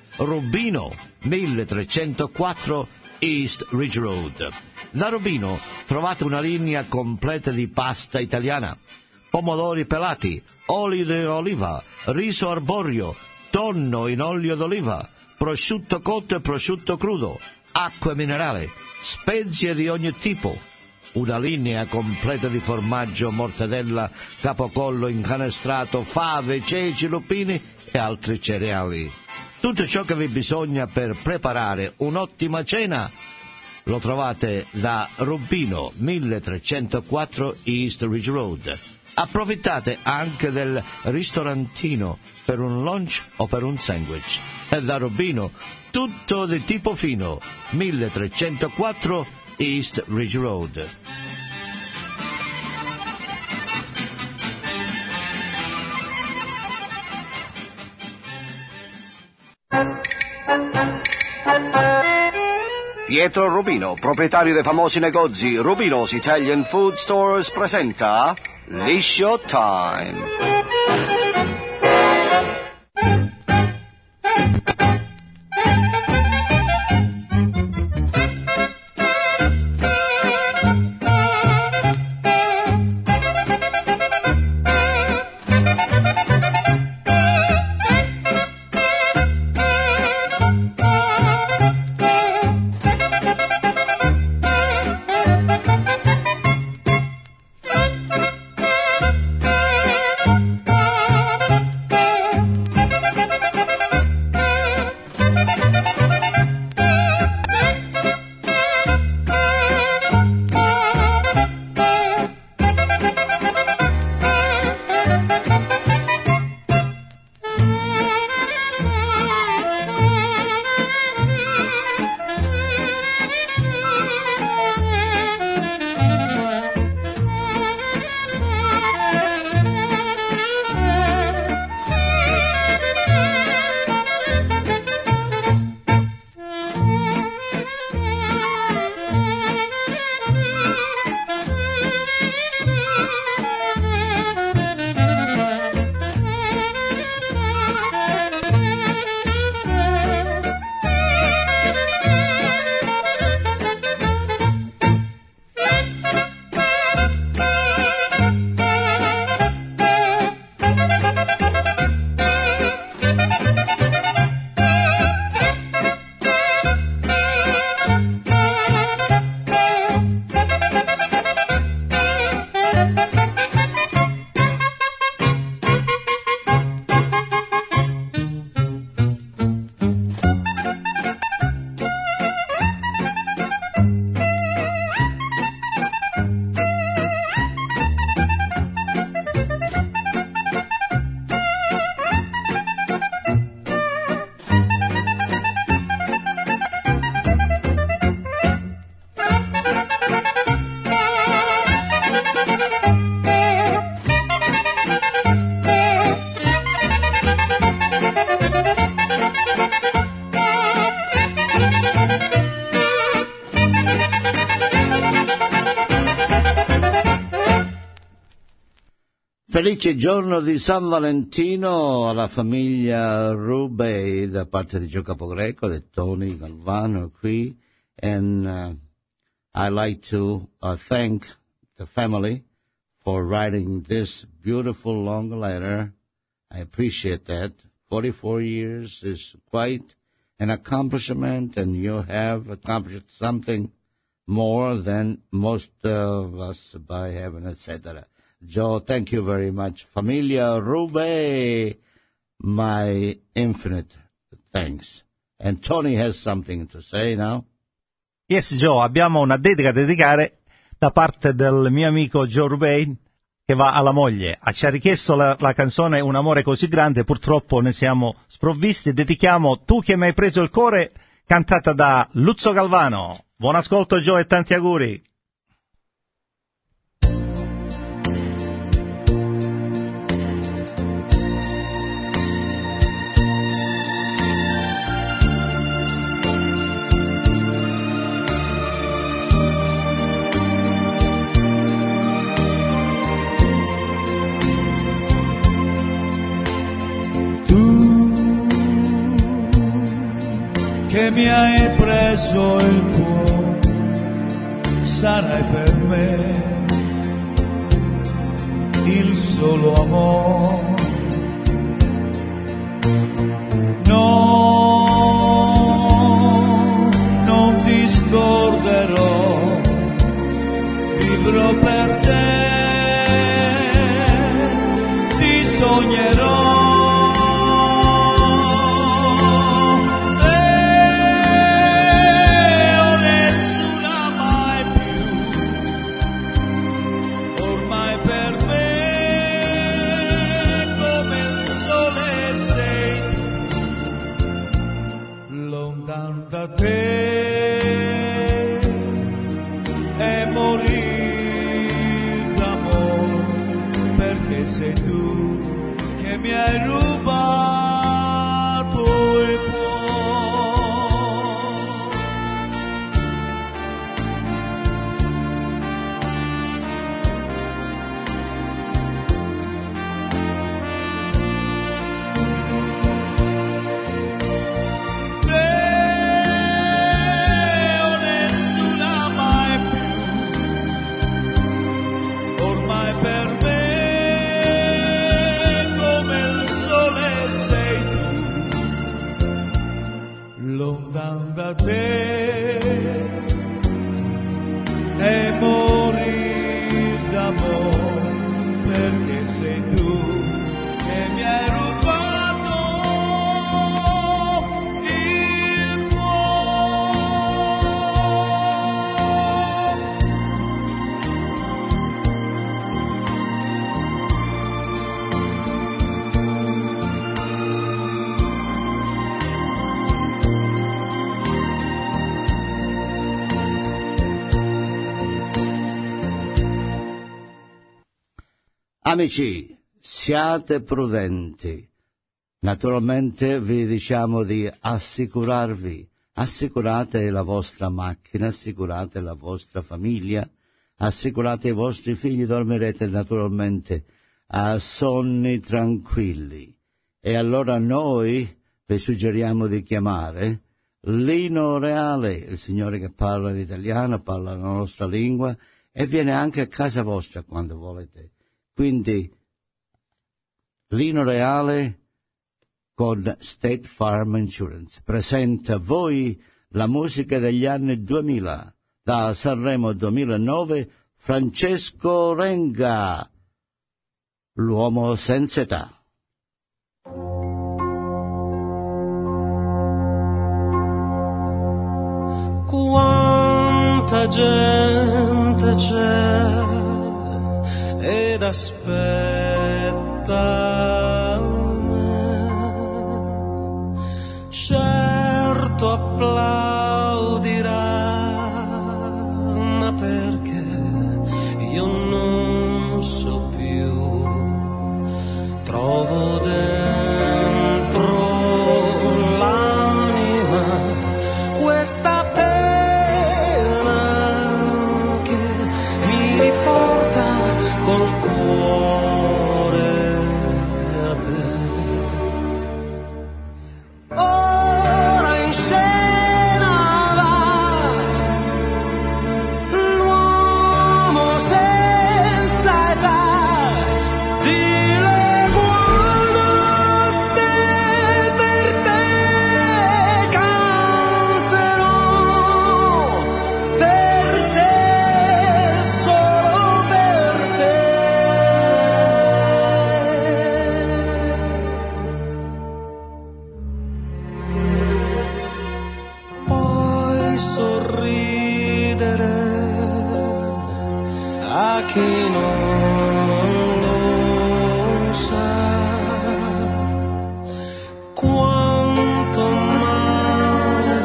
Rubino, 1304 East Ridge Road. Da Rubino trovate una linea completa di pasta italiana, pomodori pelati, oli di oliva, riso arborio, tonno in olio d'oliva, prosciutto cotto e prosciutto crudo, acqua minerale, spezie di ogni tipo, una linea completa di formaggio, mortadella, capocollo incanestrato, fave, ceci, lupini e altri cereali. Tutto ciò che vi bisogna per preparare un'ottima cena lo trovate da Rubino, 1304 East Ridge Road. Approfittate anche del ristorantino per un lunch o per un sandwich. E da Rubino, tutto di tipo fino, 1304 East Ridge Road. Pietro Rubino, proprietario dei famosi negozi Rubino's Italian Food Stores, presenta Liscio Time. Felice giorno di San Valentino alla famiglia Rubei da parte di Gio Capogreco, di Tony Galvano qui, and I like to thank the family for writing this beautiful long letter. I appreciate that. 44 years is quite an accomplishment, and you have accomplished something more than most of us by heaven, etc. Joe, thank you very much. Familia Rubei, my infinite thanks. And Tony has something to say now. Yes, Joe, abbiamo una dedica da dedicare da parte del mio amico Joe Rubei che va alla moglie. Ci ha richiesto la canzone Un amore così grande, purtroppo ne siamo sprovvisti. Dedichiamo Tu che mi hai preso il cuore, cantata da Luzzo Galvano. Buon ascolto, Joe, e tanti auguri. Che mi hai preso il cuore, sarai per me il solo amore. No, non ti scorderò, vivrò per te, ti sognerò. morir d'amore, perché sei tu che mi hai rubato il cuore. Lontan da te e morir d'amore, perché sei tu che mi hai rubato il Amici, siate prudenti. Naturalmente vi diciamo di assicurarvi. Assicurate la vostra macchina, assicurate la vostra famiglia, assicurate i vostri figli, dormirete naturalmente a sonni tranquilli. E allora noi vi suggeriamo di chiamare Lino Reale, il signore che parla in italiano, parla la nostra lingua e viene anche a casa vostra quando volete. Quindi Lino Reale con State Farm Insurance presenta a voi la musica degli anni 2000. Da Sanremo 2009, Francesco Renga, l'uomo senza età. Quanta gente c'è ed aspetta me, certo applaudirà, ma perché io non so più, trovo dentro l'anima questa pena che mi porta col cuore a te. Ora in scena va l'uomo senza età, dile buonanotte, per te canterò, per te, solo per te. Puoi sorridere a chi non lo sa, quanto male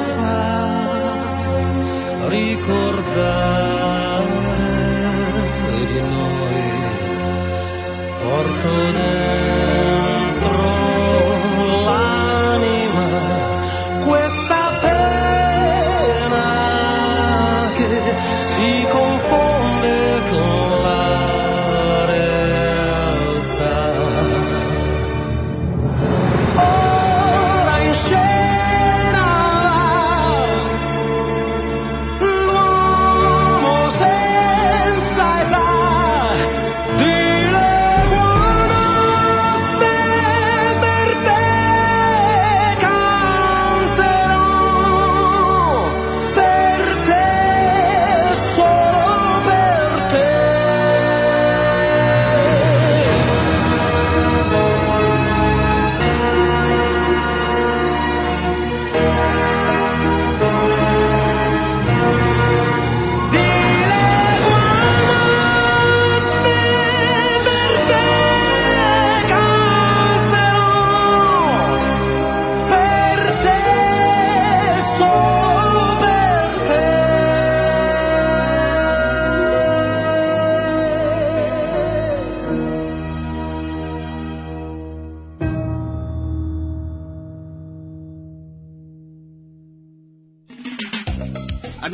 fa ricordare di noi. Porto dentro l'anima questa pena che si confonde con la realtà. Ora in scena va l'uomo senza età, dile buonanotte, per te canterò, per te, solo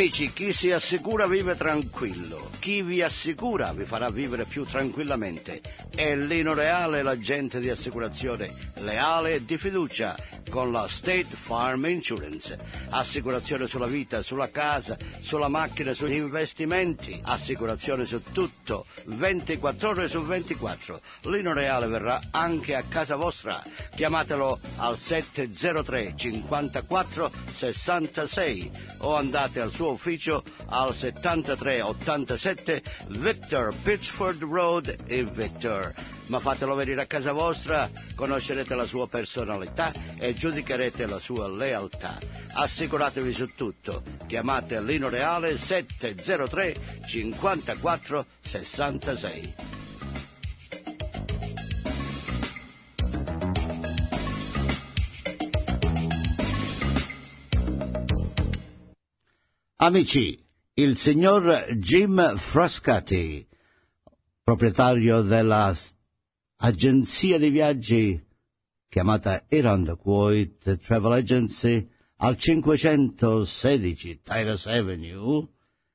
Amici, chi si assicura vive tranquillo, chi vi assicura vi farà vivere più tranquillamente. È Lino Reale, l'agente di assicurazione leale e di fiducia con la State Farm Insurance. Assicurazione sulla vita, sulla casa, sulla macchina, sugli investimenti, assicurazione su tutto, 24 ore su 24. Lino Reale verrà anche a casa vostra. Chiamatelo al 703 54 66 o andate al suo ufficio al 7387 Victor Pittsford Road in Victor. Ma fatelo venire a casa vostra, conoscerete la sua personalità e giudicherete la sua lealtà. Assicuratevi su tutto. Chiamate Lino Reale 703 54 66. Amici, il signor Jim Frascati, proprietario della agenzia di viaggi chiamata Irondequoit Travel Agency al 516 Tyrus Avenue,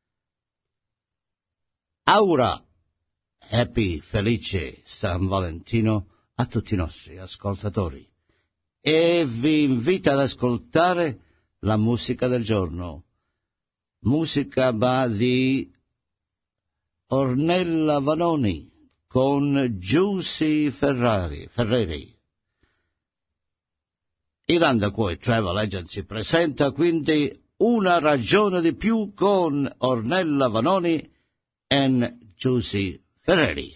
augura happy, felice San Valentino a tutti i nostri ascoltatori e vi invita ad ascoltare la musica del giorno. Musica di Ornella Vanoni con Giusy Ferreri. Irondequoit Travel Agency presenta quindi Una ragione di più con Ornella Vanoni e Giusy Ferreri.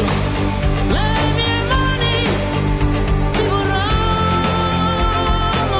Le mie mani ti vorranno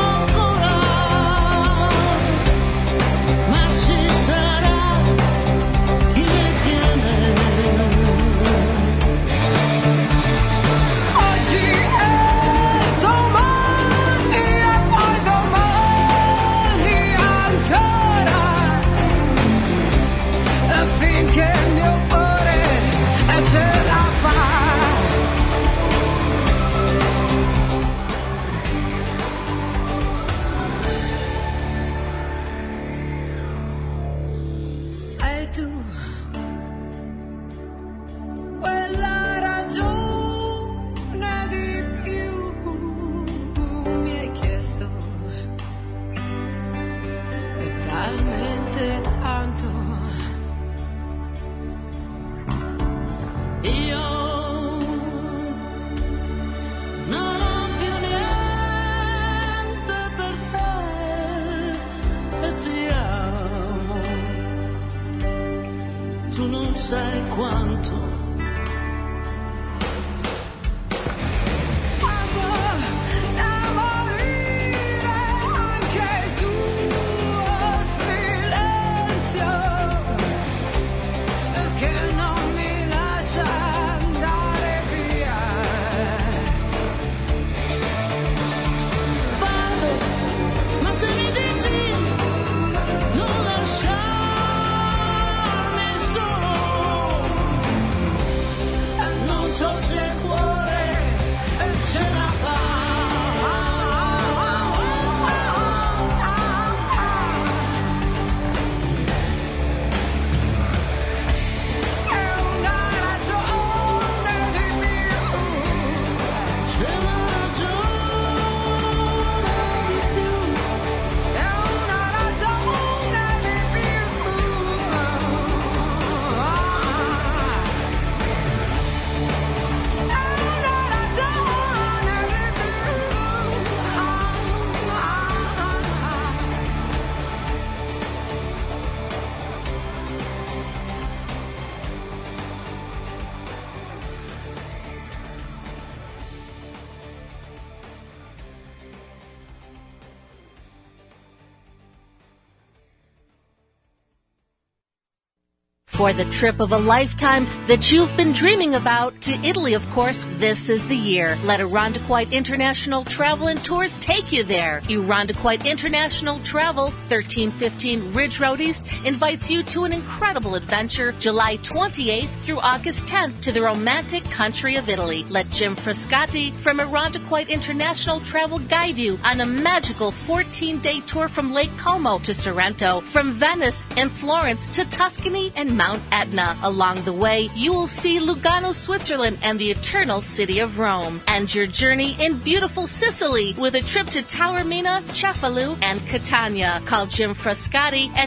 For the trip of a lifetime that you've been dreaming about, to Italy, of course, this is the year. Let Irondequoit International Travel and Tours take you there. Irondequoit International Travel, 1315 Ridge Road East, invites you to an incredible adventure July 28th through August 10th to the romantic country of Italy. Let Jim Frascati from Irondequoit International Travel guide you on a magical 14-day tour from Lake Como to Sorrento, from Venice and Florence to Tuscany and Mount Etna. Along the way, you will see Lugano, Switzerland, and the eternal city of Rome. And your journey in beautiful Sicily with a trip to Taormina, Cefalù, and Catania. Call Jim Frascati at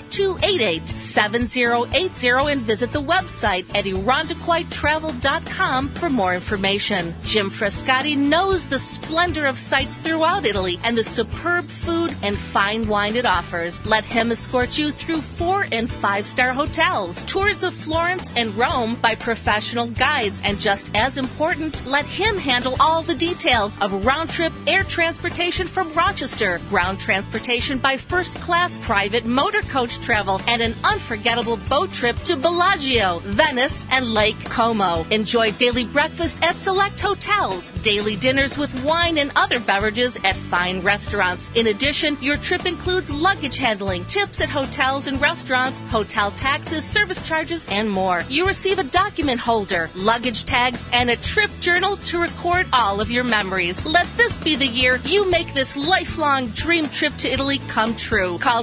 288-7080 and visit the website at irondequoittravel.com for more information. Jim Frascati knows the splendor of sights throughout Italy and the superb food and fine wine it offers. Let him escort you through 4- and 5-star hotels, tours of Florence and Rome by professional guides, and just as important, let him handle all the details of round-trip air transportation from Rochester, ground transportation by first-class private motor coach travel, and an unforgettable boat trip to Bellagio, Venice, and Lake Como. Enjoy daily breakfast at select hotels, daily dinners with wine and other beverages at fine restaurants. In addition, your trip includes luggage handling, tips at hotels and restaurants, hotel taxes, service charges, and more. You receive a document holder, luggage tags, and a trip journal to record all of your memories. Let this be the year you make this lifelong dream trip to Italy come true. Call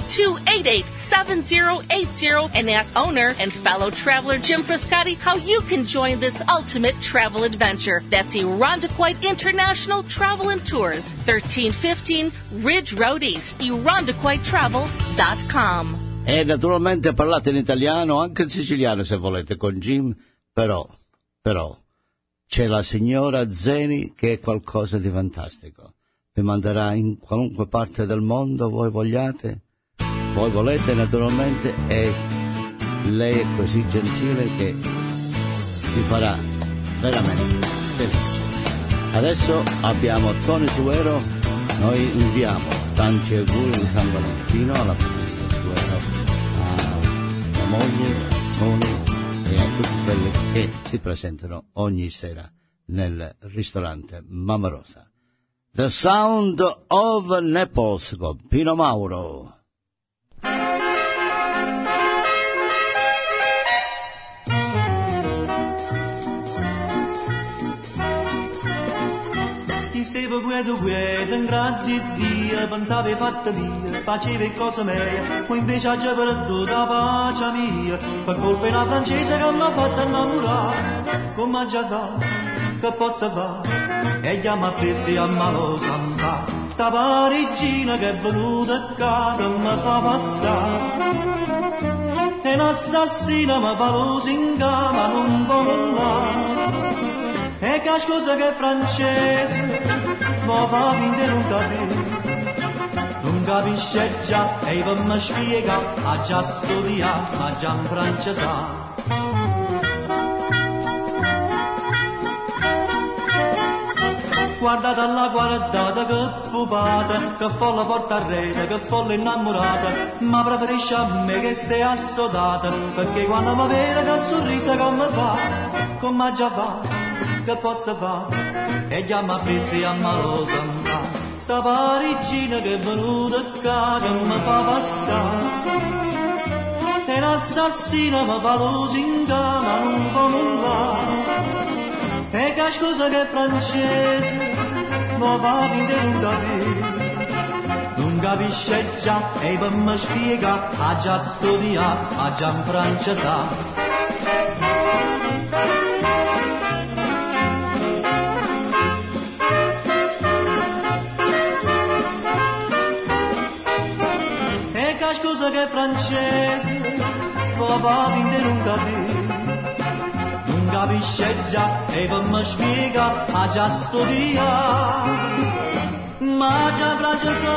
288-7080 and ask owner and fellow traveler Jim Frascati how you can join this ultimate travel adventure. That's Irondequoit International Travel and Tours, 1315 Ridge Road East, irondequoittravel.com. E naturalmente parlate in italiano, anche in siciliano se volete, con Jim, però, c'è la signora Zeni che è qualcosa di fantastico. Vi manderà in qualunque parte del mondo voi volete naturalmente, e lei è così gentile che vi farà veramente felice. Adesso abbiamo Tony Suero, noi inviamo tanti auguri di San Valentino alla famiglia Suero, alla moglie, Moni e a tutti quelli che si presentano ogni sera nel ristorante Mamma Rosa. The Sound of Naples con Pino Mauro. Stevo guedo, grazie a Dio, pensavi fatta via, facevi cose mie, poi invece ha già perduto la pace mia, per colpa una francese che mi ha fatto innamorare, come ha già fatto, che posso fare, e già mi ha preso a malo santa, sta parigina che è venuta qua, che mi fa passare, e un assassino mi fa lo singama, non può nullare. E che scusa che è francese, ma va finire non capisce già, e per me spiega, ha già studiato, ha già in francese. Guardate alla guardata che pupata, che folle porta a rete, che folle innamorata, ma preferisce a me che stia assodata, perché quando mi vede che sorriso che mi fa, come ha già fatto, che posso fare, e già mi ha preso a malo santa, sta parigina che è venuta qua, che mi fa passare, e l'assassino mi fa lo singama, non può nullare. E che scusa che è francese, ma va finire non capisce già, e per me spiega, ha già studiato, ha già in francese. E che scusa che è francese, ma va finire non capisce già, e per me spiega, ha già studiato, ma già francese.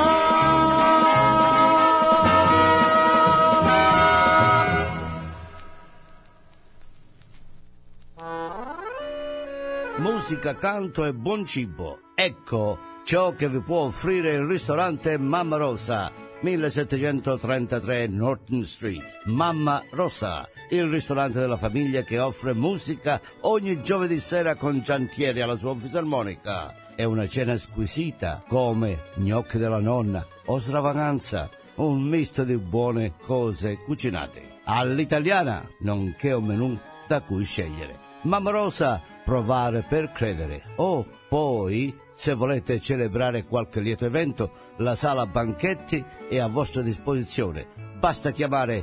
Musica, canto e buon cibo, ecco ciò che vi può offrire il ristorante Mamma Rosa 1733 Norton Street. Mamma Rosa, il ristorante della famiglia che offre musica ogni giovedì sera con Giantieri alla sua fisarmonica. È una cena squisita come gnocchi della nonna o stravaganza, un misto di buone cose cucinate all'italiana, nonché un menù da cui scegliere. Mamma Rosa, provare per credere. Poi, se volete celebrare qualche lieto evento, la sala banchetti è a vostra disposizione. Basta chiamare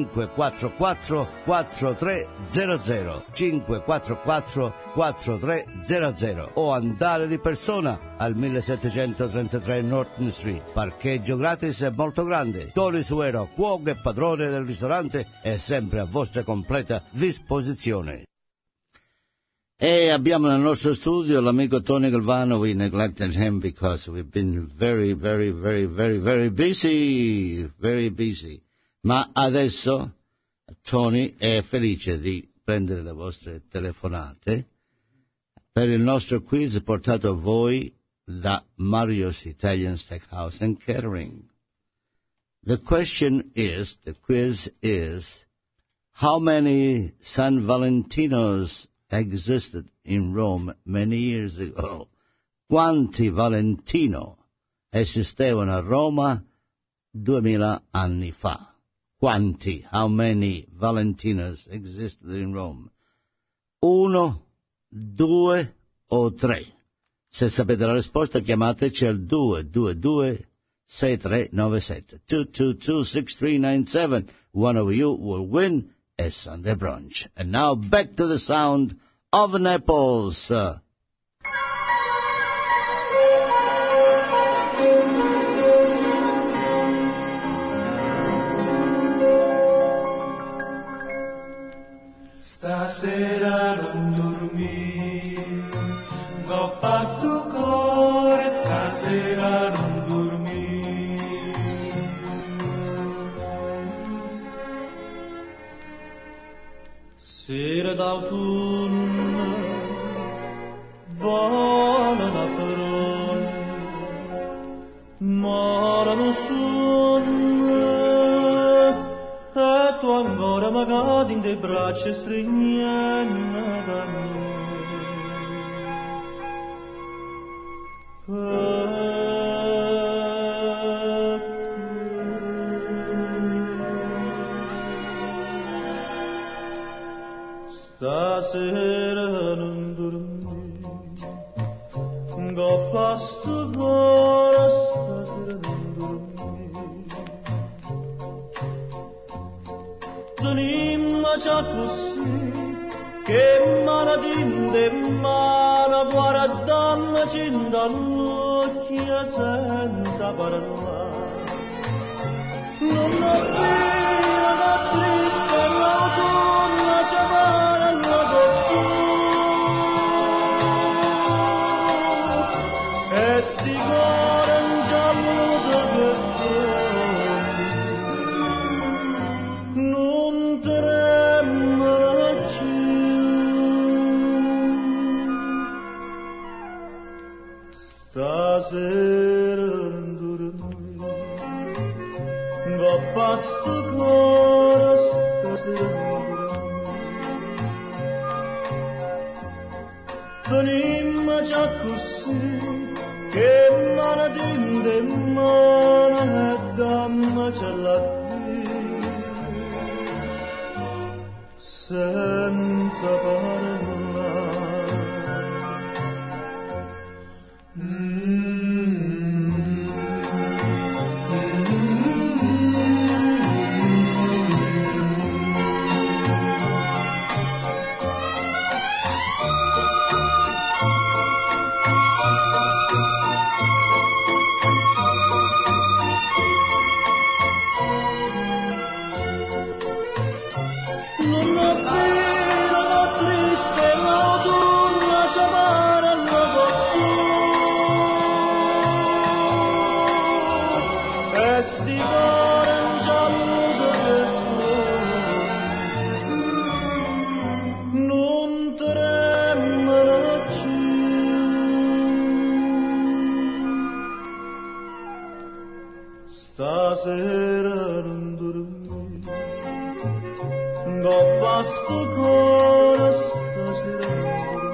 544-4300, 544-4300 o andare di persona al 1733 Norton Street. Parcheggio gratis e molto grande. Tony Suero, cuoco e padrone del ristorante, è sempre a vostra completa disposizione. E abbiamo nel nostro studio l'amico Tony Galvano. We neglected him because we've been very busy. Ma adesso Tony è felice di prendere le vostre telefonate per il nostro quiz portato a voi da Mario's Italian Steakhouse and Catering. The quiz is, how many San Valentinos existed in Rome many years ago? Quanti Valentino esistevano a Roma 2000 anni fa? Quanti? How many Valentinos existed in Rome? 1, 2 o 3? Se sapete la risposta chiamateci al 222-6397 222-6397. One of you will win a Sunday brunch. And now back to the sound of Naples. Stasera non dormi, coppa sto cuore, stasera non dormi. Sera d'autunno, vola la fronte, morano sonno, e tu ancora mi cadi in te braccia stringendo da Stasera non dormi, coppa sto cuore, stasera non dormi. Tenimmo già così, che mano di mano, guardandoci dall'occhio senza parlare. Non ho più la triste l'autunno, ci parla con tu. E sti cuore in giallo che tu non tremala più. Stasera non dormi, coppa sto cuore, stasera non dormi. Venimmo già così, che mano di mano e damma c'è la senza parlare. Non ho più la triste l'autunno, stasera non dormi, goppa sto cuore stasera non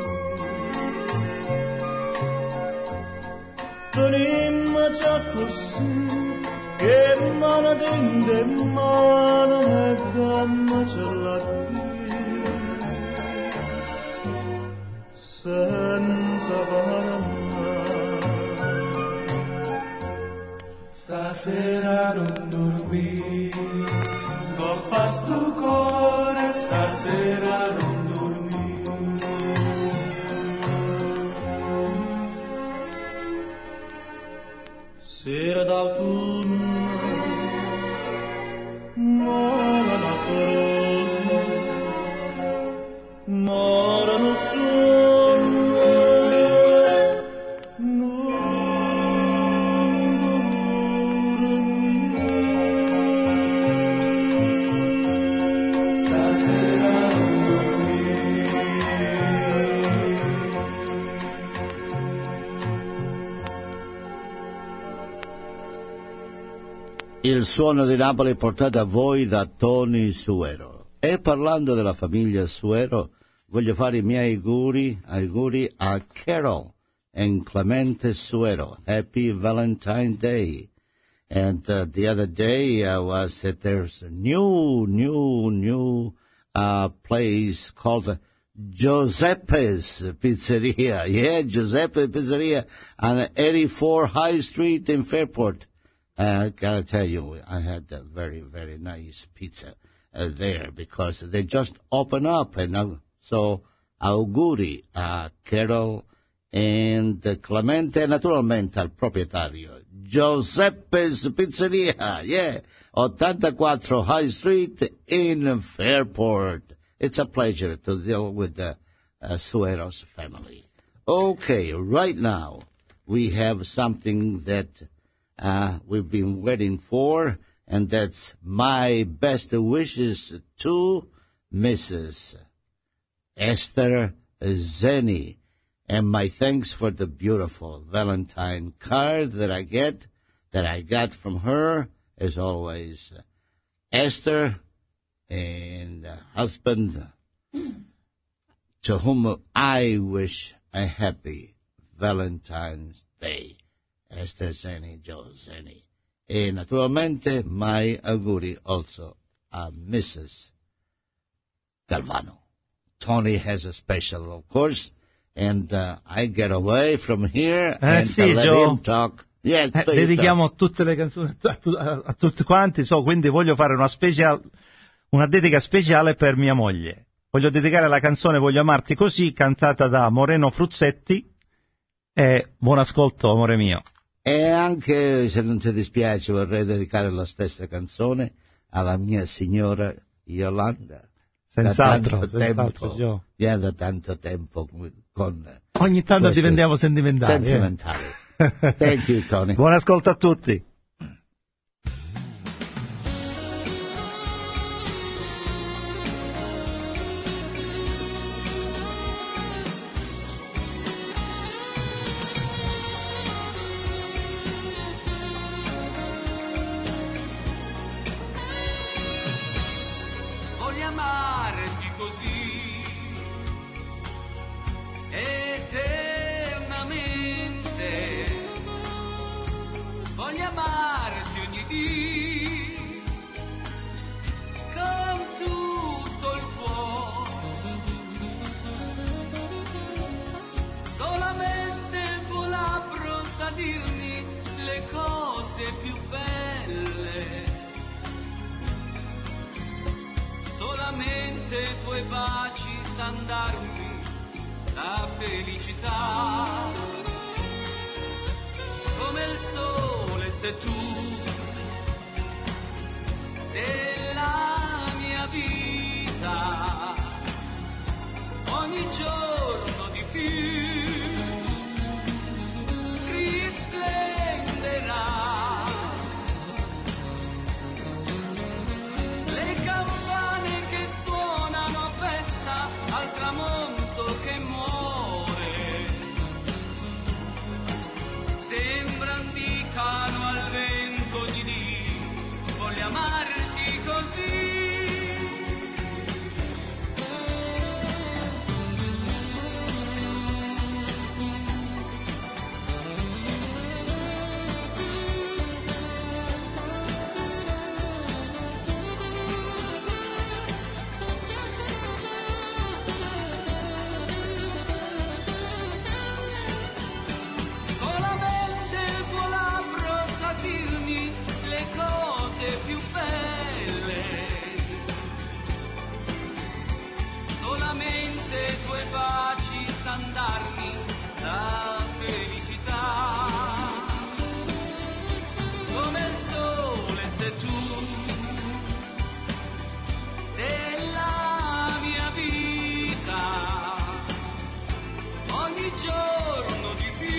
dormi. Venimmo già così, che mano dentro e mano e damma c'è la qui, senza parlare. Stasera non dormi, coppa sto cuore, stasera non dormi. Sera d'autunno, mora la parola, mora lo sonno, Il suono di Napoli portato a voi da Tony Suero. E parlando della famiglia Suero, voglio fare i miei auguri a Carol and Clemente Suero. Happy Valentine's Day. And the other day was that there's a new place called Giuseppe's Pizzeria. Yeah, Giuseppe's Pizzeria on 84 High Street in Fairport. I gotta tell you, I had a very, very nice pizza there because they just opened up, and so auguri a Carol and Clemente, naturalmente al proprietario Giuseppe's Pizzeria, yeah, 84 High Street in Fairport. It's a pleasure to deal with the Suero's family. Okay, right now we have something that we've been waiting for, and that's my best wishes to Mrs. Esther Zeni, and my thanks for the beautiful Valentine card that I got from her, as always. Esther and husband, to whom I wish a happy Valentine's Day. Esther Zeni, Joe Zeni. E naturalmente my auguri also a Mrs. Galvano. Tony has a special, of course, and I get away from here and sì, let Joe. him talk. Yes, dedichiamo tutte le canzoni a tutti quanti, quindi voglio fare una dedica speciale per mia moglie. Voglio dedicare la canzone Voglio amarti così, cantata da Moreno Fruzzetti, e buon ascolto, amore mio. E anche, se non ti dispiace, vorrei dedicare la stessa canzone alla mia signora Yolanda. Senz'altro, Joe. Da tanto tempo ogni tanto diventiamo sentimentali. Thank you, Tony. Buon ascolto a tutti. Voglio amarti così eternamente, voglio amarti ogni dì con tutto il cuore, solamente il tuo labbro sa dirmi le cose più belle, solamente i tuoi baci san darmi la felicità, come il sole sei tu della mia vita, ogni giorno di più risplenderà. Le campane che suonano a festa al tramonto che muore, sembran dicano al vento più belle, solamente tue baci san darmi la felicità, come il sole sei tu della mia vita, ogni giorno di più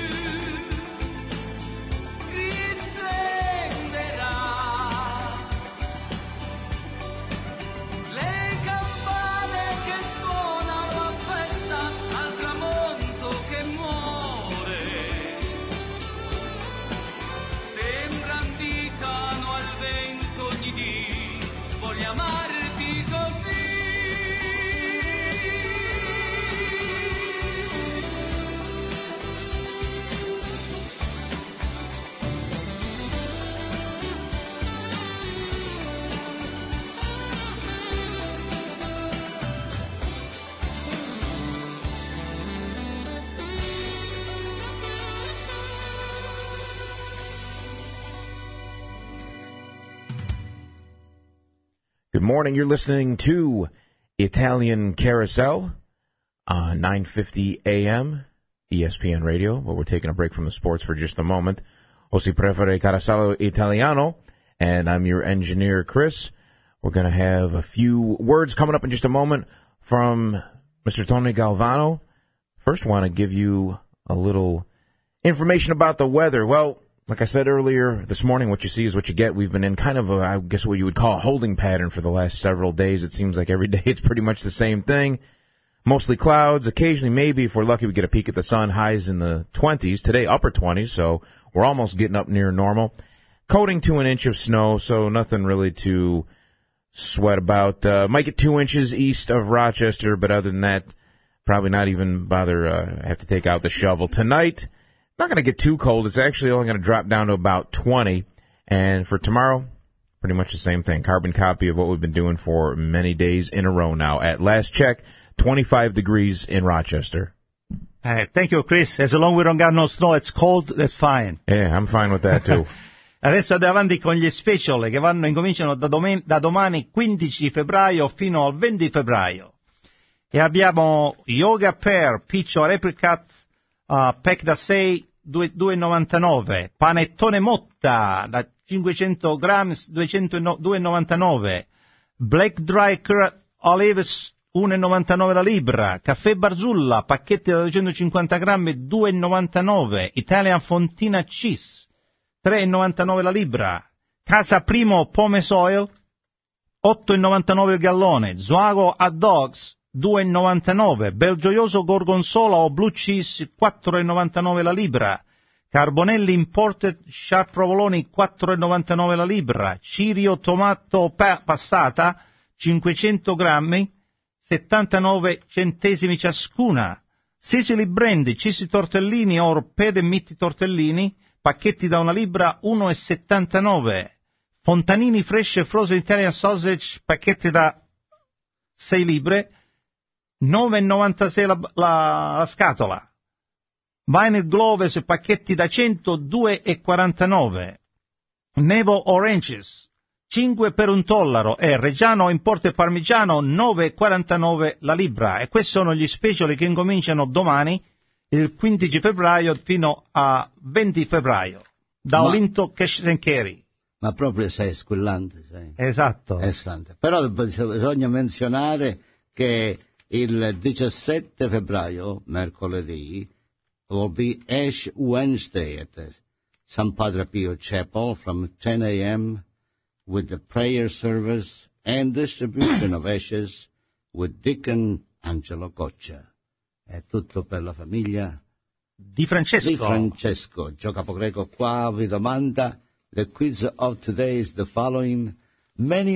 Good morning. You're listening to Italian Carousel on 9:50 a.m. ESPN Radio, but we're taking a break from the sports for just a moment. O si prefere Carosello Italiano, and I'm your engineer, Chris. We're going to have a few words coming up in just a moment from Mr. Tony Galvano. First, I want to give you a little information about the weather. Well, like I said earlier this morning, what you see is what you get. We've been in kind of a, I guess what you would call a holding pattern for the last several days. It seems like every day it's pretty much the same thing. Mostly clouds. Occasionally, maybe, if we're lucky, we get a peek at the sun. Highs in the 20s. Today, upper 20s, so we're almost getting up near normal. Coating to an inch of snow, so nothing really to sweat about. Might get 2 inches east of Rochester, but other than that, probably not even bother, have to take out the shovel. Tonight, not going to get too cold. It's actually only going to drop down to about 20. And for tomorrow, pretty much the same thing. Carbon copy of what we've been doing for many days in a row now. At last check, 25 degrees in Rochester. Thank you, Chris. As long as we don't got no snow, it's cold, that's fine. Yeah, I'm fine with that too. Adesso andiamo avanti con gli special che incominciano da domani 15 febbraio fino al 20 febbraio. E abbiamo Yoga Pear, Piccio Apricot, pack da 6, 2,99. Panettone Motta, da 500 grammi, 2,99. Black Dry Currant Olives, 1,99 la libra. Caffè Barzulla, pacchetti da 250 grammi, 2,99. Italian Fontina Cheese, 3,99 la libra. Casa Primo Pomace Oil, 8,99 il gallone. Zuago Hot Dogs, 2,99. Belgioioso Gorgonzola o Blue Cheese, 4,99 la libra. Carbonelli Imported Sharp Provoloni, 4,99 la libra. Cirio Tomato Passata, 500 grammi, 79 centesimi ciascuna. Sicily Brandy, Cheesy Tortellini or Pede Mitti Tortellini, pacchetti da 1 libra, 1,79. Fontanini Fresh Frozen Italian Sausage, pacchetti da 6 libre, 9,96 la scatola. Vinyl Gloves, pacchetti da 100, 2,49. Nevo Oranges, 5 per $1. E Reggiano Importe Parmigiano, 9,49 la libra. E questi sono gli speciali che incominciano domani, il 15 febbraio fino a 20 febbraio. Da Olinto Cash and Carry. Ma proprio sei squillante, sei. Esatto. Però bisogna menzionare che il 17 febbraio, mercoledì, will be Ash Wednesday at the San Padre Pio Chapel from 10 a.m. with the prayer service and distribution of ashes with Deacon Angelo Coccia. È tutto per la famiglia Di Francesco. Gio Capogreco qua vi domanda. The quiz of today is the following. many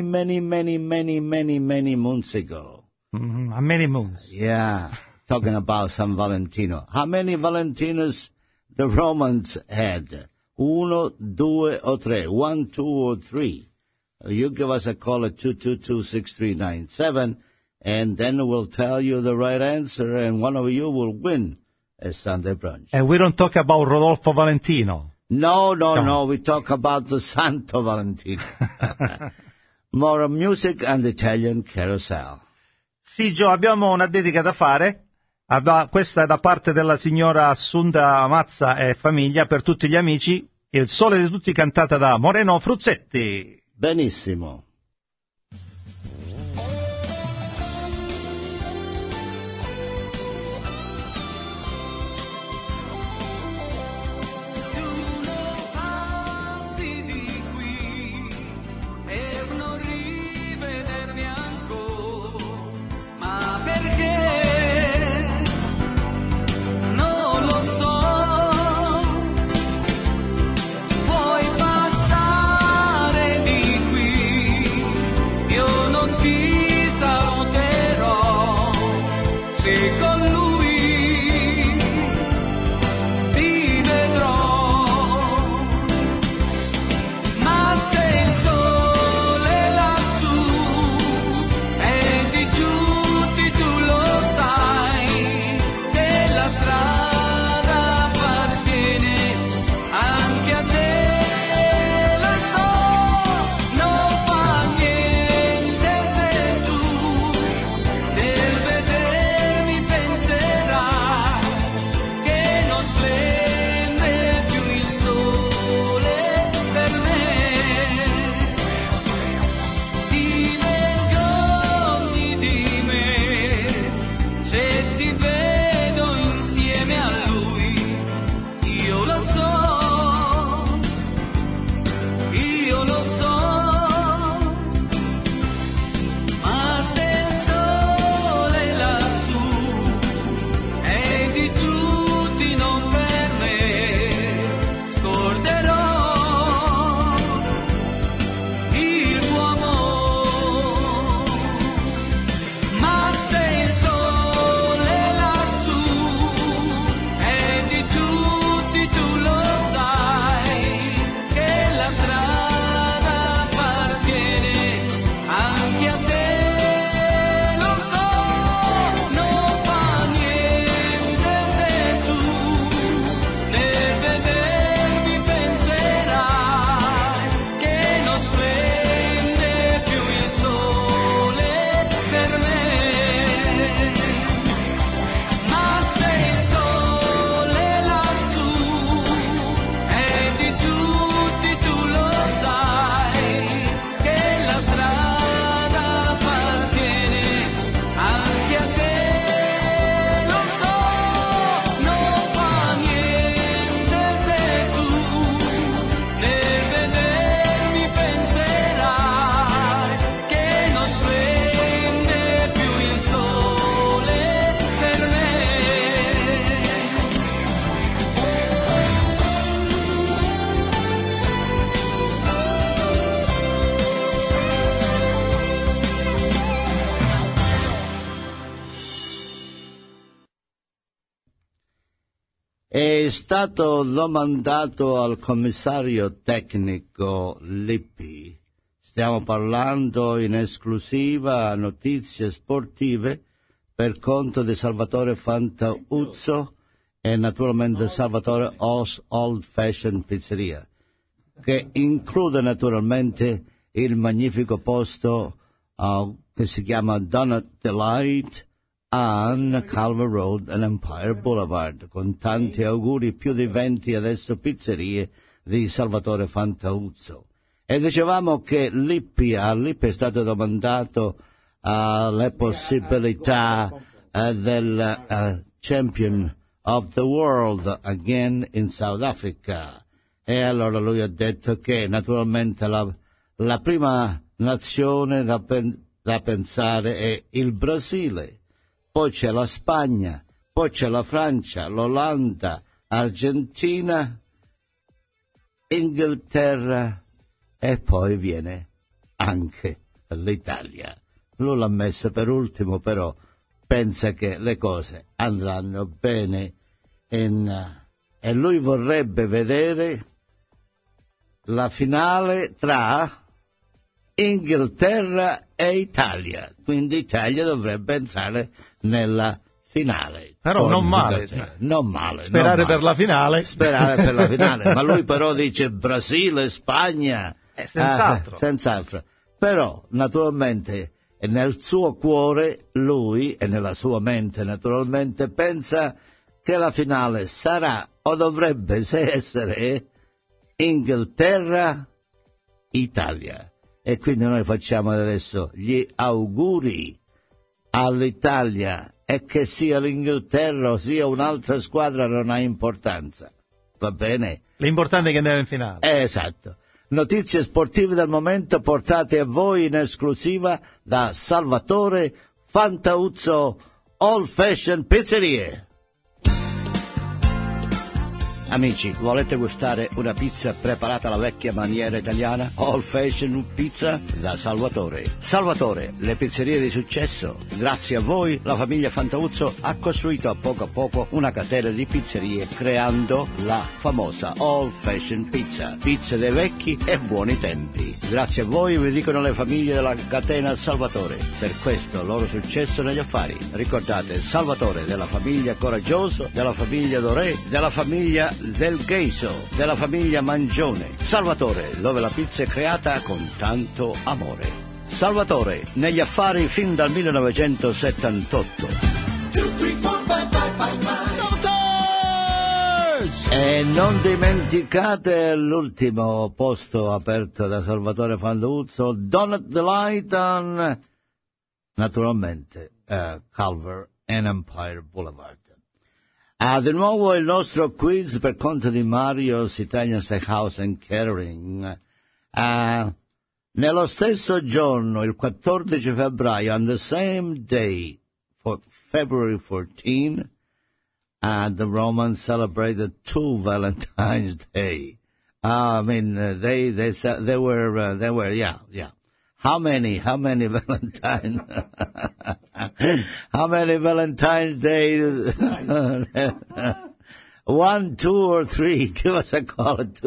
moons ago. Many moons. Yeah, talking about San Valentino. How many Valentinos the Romans had? 1, 2, or 3? 1, 2, or 3? You give us a call at 222-6397, and then we'll tell you the right answer, and one of you will win a Sunday brunch. And we don't talk about Rodolfo Valentino. No, we talk about the Santo Valentino. More music and Italian carousel. Sì, Gio, abbiamo una dedica da fare. Questa è da parte della signora Assunta Mazza e famiglia per tutti gli amici. Il sole di tutti, cantata da Moreno Fruzzetti. Benissimo. È stato domandato al commissario tecnico Lippi. Stiamo parlando in esclusiva notizie sportive per conto di Salvatore Fantauzzo e naturalmente Salvatore Old Fashion Pizzeria, che include naturalmente il magnifico posto che si chiama Donut Delight on Calvert Road and Empire Boulevard, con tanti auguri, più di 20 adesso pizzerie di Salvatore Fantauzzo. E dicevamo che Lippi è stato domandato le possibilità del Champion of the World again in South Africa. E allora lui ha detto che naturalmente la prima nazione da pensare è il Brasile. Poi c'è la Spagna, poi c'è la Francia, l'Olanda, Argentina, Inghilterra e poi viene anche l'Italia. Lui l'ha messa per ultimo, però pensa che le cose andranno bene e lui vorrebbe vedere la finale tra Inghilterra e Italia, quindi Italia dovrebbe entrare nella finale. Però non male. Sperare per la finale. Sperare per la finale, ma lui però dice Brasile, Spagna. Senz'altro. Però, naturalmente, nel suo cuore, lui, e nella sua mente, naturalmente, pensa che la finale sarà, o dovrebbe essere, Inghilterra-Italia. E quindi noi facciamo adesso gli auguri all'Italia, e che sia l'Inghilterra o sia un'altra squadra non ha importanza. Va bene? L'importante è che andiamo in finale. Esatto. Notizie sportive del momento portate a voi in esclusiva da Salvatore Fantauzzo Old Fashion Pizzerie. Amici, volete gustare una pizza preparata alla vecchia maniera italiana? Old Fashion Pizza da Salvatore. Salvatore, le pizzerie di successo. Grazie a voi, la famiglia Fantauzzo ha costruito a poco una catena di pizzerie, creando la famosa Old Fashion Pizza. Pizze dei vecchi e buoni tempi. Grazie a voi, vi dicono le famiglie della catena Salvatore. Per questo loro successo negli affari. Ricordate Salvatore della famiglia Coraggioso, della famiglia Doré, della famiglia Del Gheiso, della famiglia Mangione. Salvatore, dove la pizza è creata con tanto amore. Salvatore, negli affari fin dal 1978. E non dimenticate l'ultimo posto aperto da Salvatore Fantauzzo, Donut Delight on, naturalmente, Culver and Empire Boulevard. Di nuovo il nostro quiz per conto di Mario's Italian Steakhouse and Catering. Nello stesso giorno, il 14 febbraio, on the same day, for February 14, the Romans celebrated two Valentine's Day. I mean, they were, yeah. How many Valentine? How many Valentine's Days? 1, 2, or 3? Give us a call at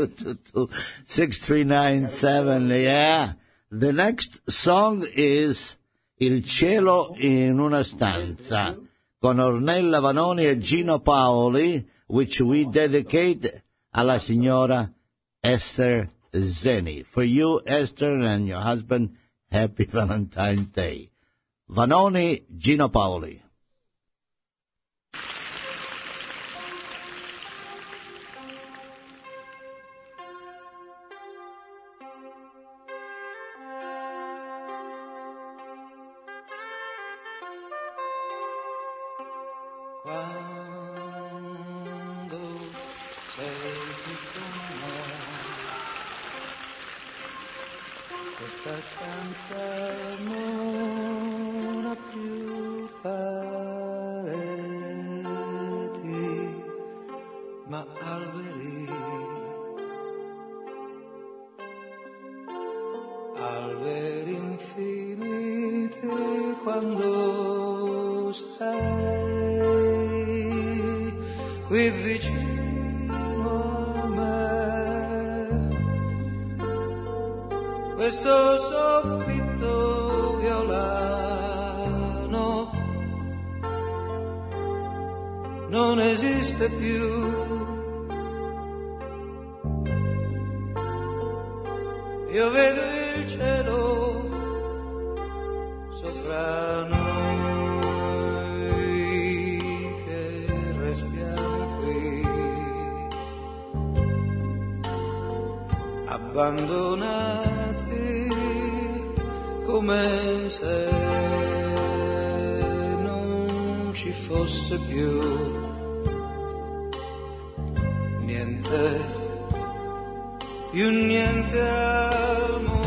222-6397. Yeah. The next song is Il cielo in una stanza, con Ornella Vanoni e Gino Paoli, which we dedicate alla signora Esther Zeni. For you, Esther, and your husband, happy Valentine's Day. Vanoni, Gino Paoli. Questa stanza non ha più pareti, ma alberi, alberi infiniti quando stai qui vicino a me. Questo soffitto violano non esiste più. Io vedo il cielo sopra noi che restiamo qui, abbandonati come se non ci fosse più niente, più niente al mondo.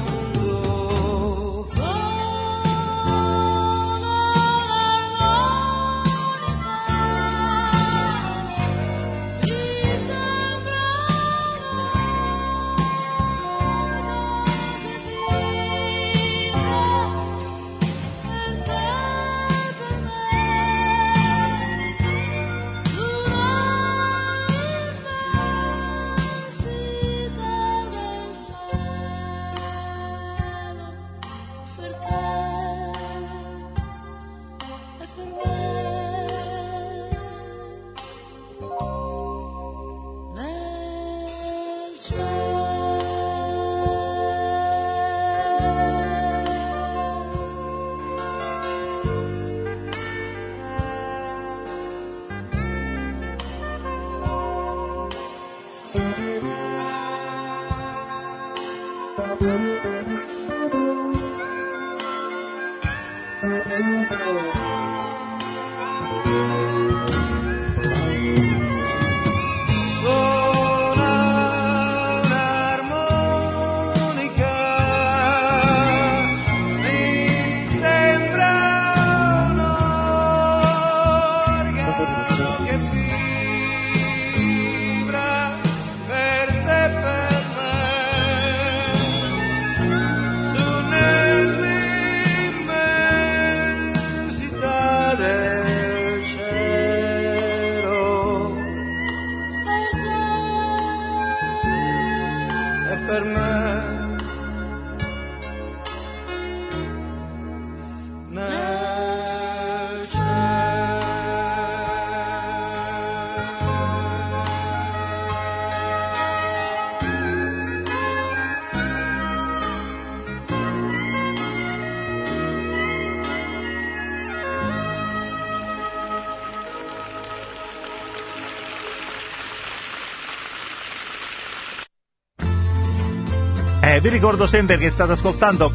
Vi ricordo sempre che state ascoltando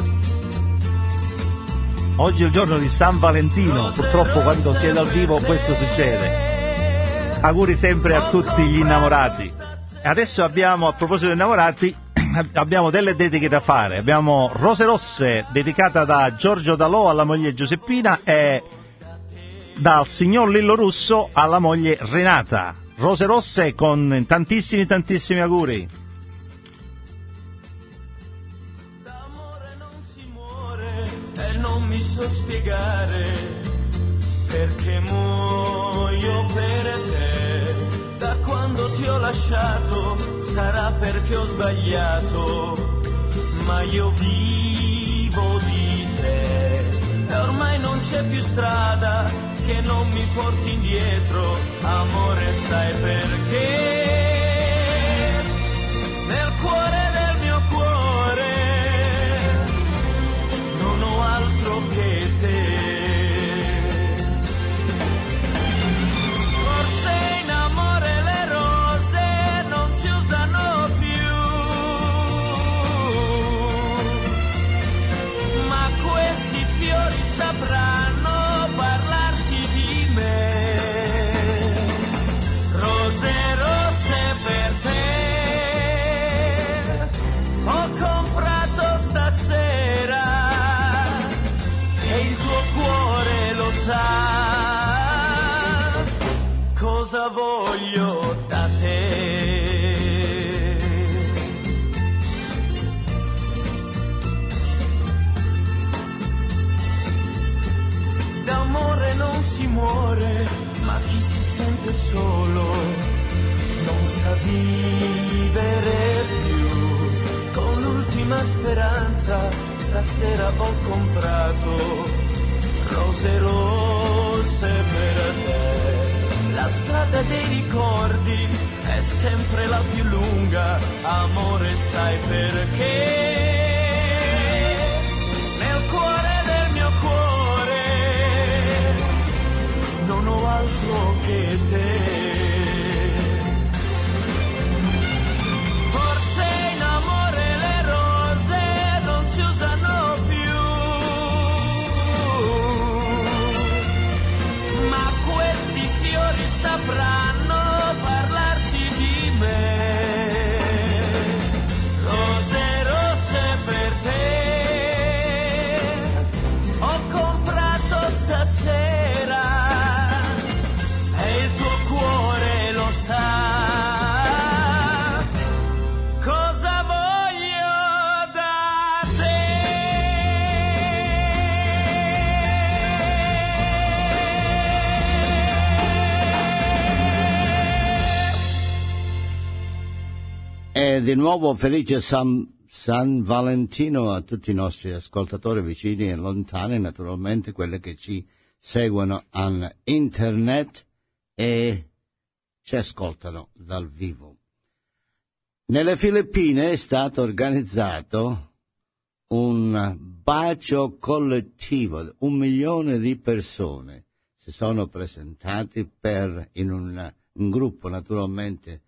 oggi è il giorno di San Valentino, purtroppo quando si è dal vivo questo succede. Auguri sempre a tutti gli innamorati. Adesso abbiamo, a proposito di innamorati, abbiamo delle dediche da fare. Abbiamo Rose Rosse, dedicata da Giorgio Dalò alla moglie Giuseppina e dal signor Lillo Russo alla moglie Renata. Rose Rosse con tantissimi auguri. Spiegare perché muoio per te. Da quando ti ho lasciato sarà perché ho sbagliato, ma io vivo di te e ormai non c'è più strada che non mi porti indietro, amore, sai perché? Nel cuore del mio cuore non ho altro che te. Forse in amore le rose non si usano più, ma questi fiori sapranno parlarti di me. Rose rosse per te ho comprato stasera, il tuo cuore lo sa cosa voglio da te. D'amore non si muore, ma chi si sente solo non sa vivere più. Con l'ultima speranza stasera ho comprato rose rosse per te. La strada dei ricordi è sempre la più lunga, amore, sai perché? Nel cuore del mio cuore non ho altro che te. Forse in amore le rose non si usano più, ma questi fiori sapranno parlarti di me. Rose rosse per te ho comprato stasera e il tuo cuore lo sa cosa voglio da E di nuovo felice San Valentino a tutti i nostri ascoltatori vicini e lontani, naturalmente quelli che ci seguono on internet e ci ascoltano dal vivo. Nelle Filippine è stato organizzato un bacio collettivo, 1 milione di persone si sono presentati in un gruppo, naturalmente,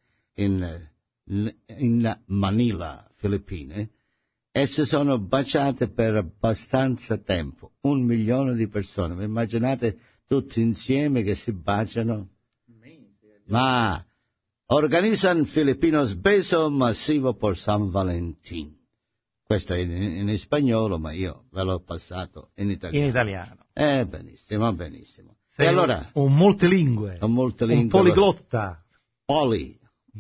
in Manila, Filippine, e si sono baciate per abbastanza tempo. 1 milione di persone. Vi immaginate tutti insieme che si baciano? Ma organizzano Filipinos beso massivo por San Valentín. Questo è in spagnolo, ma io ve l'ho passato in italiano. In italiano. Benissimo, benissimo. Sei e allora, un multilingue. Un poliglotta. Poli.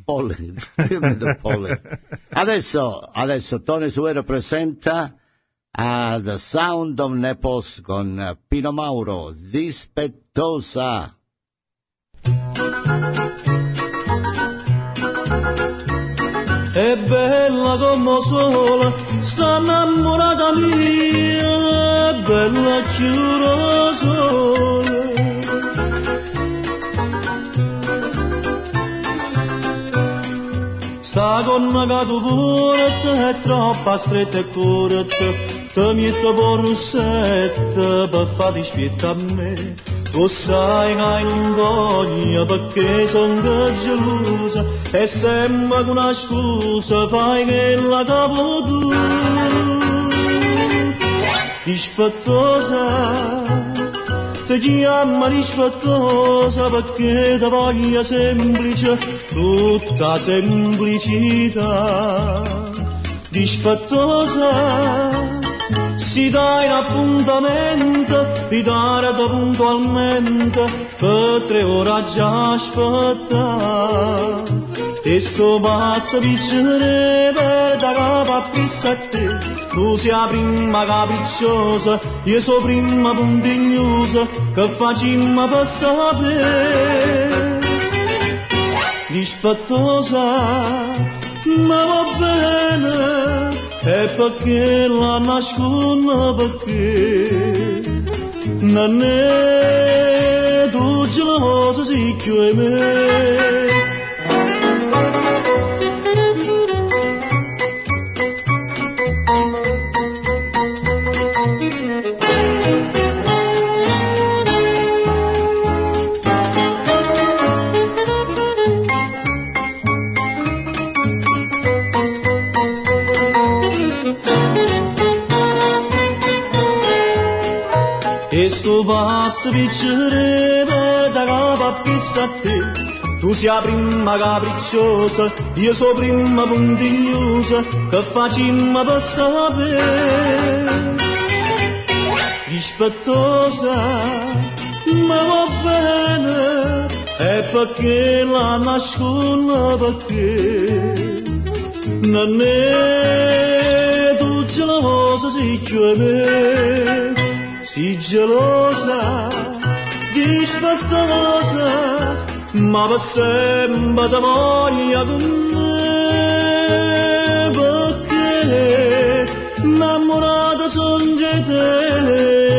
Adesso Tony Suero presenta The Sound of Naples con Pino Mauro, Dispettosa. È bella come sola, sta innamorata mia, è bella chiura sola. Sta connagato pure, è troppo stretta e corretta, ti metto por russetta per far dispietta a me. Tu sai che non voglio perché son gelosa e sembra che una scusa fai che la capo tu. Dispettosa, ti chiama dispettosa perché ti voglio semplice, tutta semplicità. Dispettosa, si dai un appuntamento, ridare puntualmente, per 3 ore già aspettare. E sto passa piccere per da capo a pista a te, tu sei la prima capricciosa, io sono prima puntignosa, che facciamo per sapere. Dispettosa, ma va bene, e perché la nascondo perché non è tu gelosa sì che me. Sto passo piccere da capo a pista a te, tu sei la prima capricciosa, io sono prima puntignosa, che facciamo per sapere. Dispettosa, ma va bene, è perché la nascondo perché non è tu gelosa sì che me. Si gelosa, dispettosa, ma per sempre ti voglio con me, perché innamorata son di te.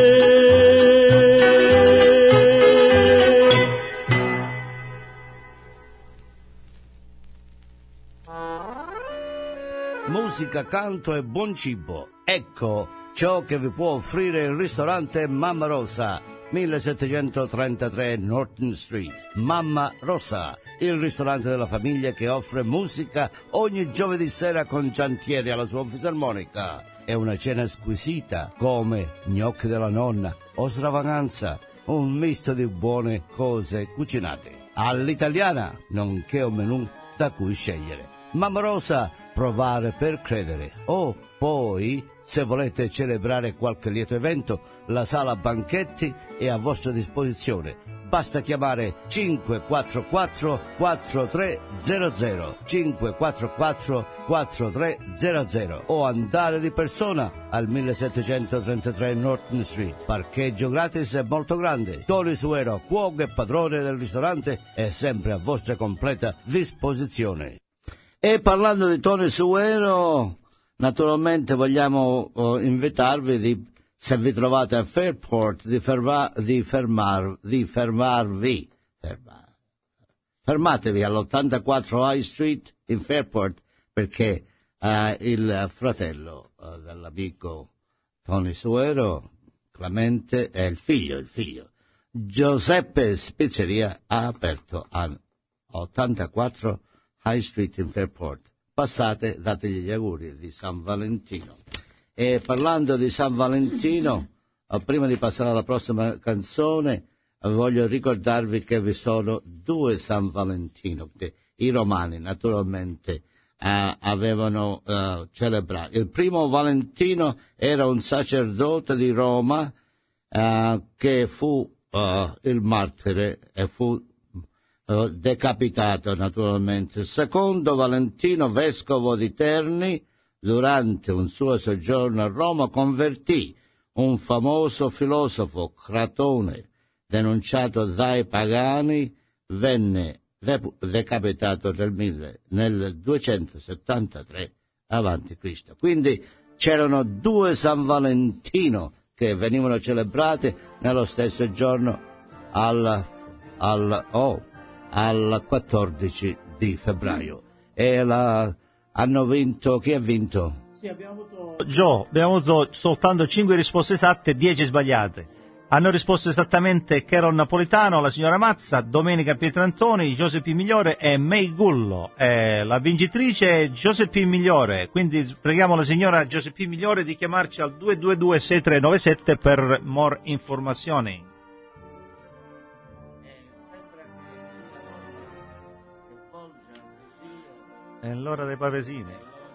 Musica, canto e buon cibo. Ecco ciò che vi può offrire il ristorante Mamma Rosa, 1733 Norton Street. Mamma Rosa, il ristorante della famiglia che offre musica ogni giovedì sera con Giantieri alla sua fisarmonica. È una cena squisita come gnocchi della nonna o stravaganza, un misto di buone cose cucinate all'italiana, nonché un menù da cui scegliere. Mamma Rosa, provare per credere. Poi, se volete celebrare qualche lieto evento, la sala banchetti è a vostra disposizione. Basta chiamare 544-4300, 544-4300 o andare di persona al 1733 Norton Street. Parcheggio gratis e molto grande. Tony Suero, cuoco e padrone del ristorante, è sempre a vostra completa disposizione. E parlando di Tony Suero, naturalmente vogliamo invitarvi, se vi trovate a Fairport, di fermatevi all'84 High Street in Fairport perché il fratello dell'amico Tony Suero, Clemente, è il figlio, Giuseppe's Pizzeria ha aperto a 84 High Street in Fairport. Passate, dategli gli auguri di San Valentino. E parlando di San Valentino, prima di passare alla prossima canzone, voglio ricordarvi che vi sono 2 San Valentino, che i romani naturalmente avevano celebrato. Il primo Valentino era un sacerdote di Roma che fu il martire e fu decapitato naturalmente. Il secondo Valentino, vescovo di Terni, durante un suo soggiorno a Roma convertì un famoso filosofo, Cratone, denunciato dai pagani, venne decapitato nel 273 a.C. Quindi c'erano 2 San Valentino che venivano celebrati nello stesso giorno al 14 di febbraio. E hanno vinto, chi ha vinto? Sì, abbiamo avuto soltanto 5 risposte esatte, 10 sbagliate. Hanno risposto esattamente Keron Napolitano, la signora Mazza, Domenica Pietrantoni, Giuseppe Migliore e May Gullo. La vincitrice è Giuseppe Migliore, quindi preghiamo la signora Giuseppe Migliore di chiamarci al 222-6397 per more informazioni. È l'ora dei pavesini.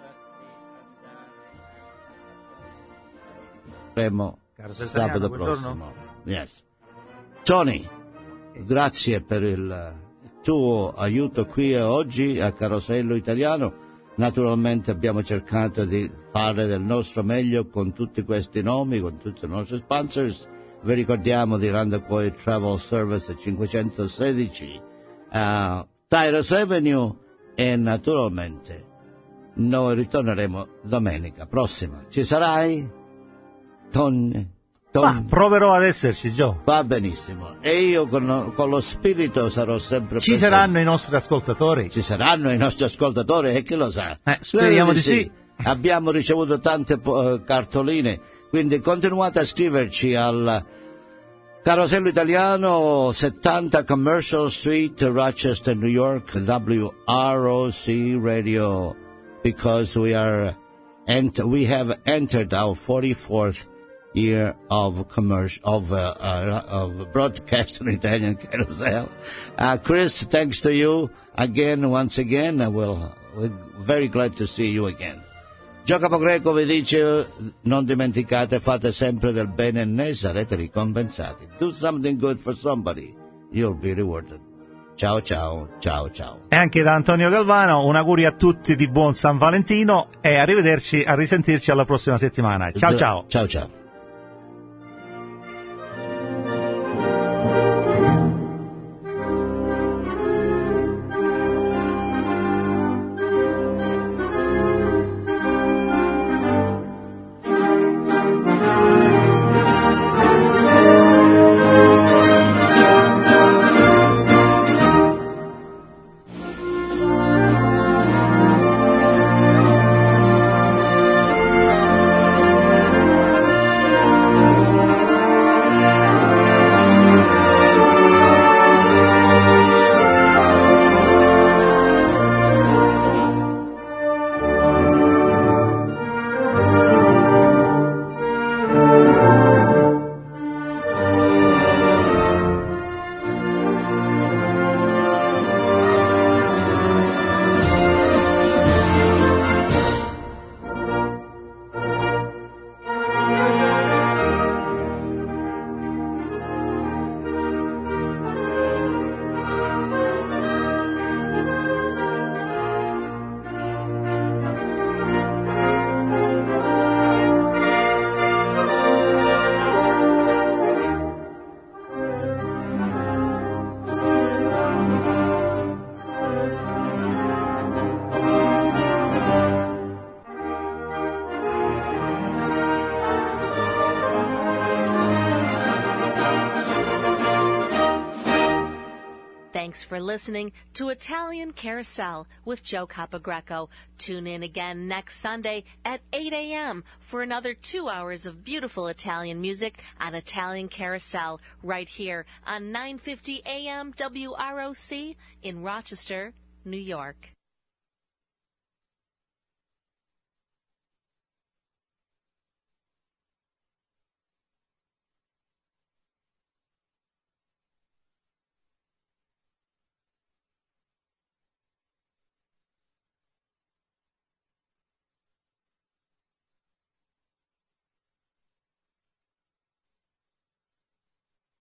Sabato prossimo. Yes. Tony, grazie per il tuo aiuto qui oggi a Carosello Italiano. Naturalmente abbiamo cercato di fare del nostro meglio con tutti questi nomi, con tutti i nostri sponsors. Vi ricordiamo di Irondequoit Travel Service 516 a Tyrus Avenue e naturalmente noi ritorneremo domenica prossima. Ci sarai? Tony? Proverò ad esserci, Gio. Va benissimo. E io con lo spirito sarò sempre Ci presente. saranno i nostri ascoltatori? Ci saranno i nostri ascoltatori e chi lo sa? Speriamo di sì. Abbiamo ricevuto tante cartoline, quindi continuate a scriverci al Carosello Italiano 70 Commercial Street, Rochester, New York, WROC Radio, because we have entered our 44th year of broadcast in Italian Carousel. Chris, thanks to you once again. We're very glad to see you again. Gio Capogreco vi dice, non dimenticate, fate sempre del bene e ne sarete ricompensati. Do something good for somebody. You'll be rewarded. Ciao ciao, ciao ciao. E anche da Antonio Galvano, un augurio a tutti di buon San Valentino e a risentirci alla prossima settimana. Ciao ciao. Ciao ciao. for listening to Italian Carousel with Joe Capogreco. Tune in again next Sunday at 8 a.m. for another 2 hours of beautiful Italian music on Italian Carousel right here on 950 AM WROC in Rochester, New York.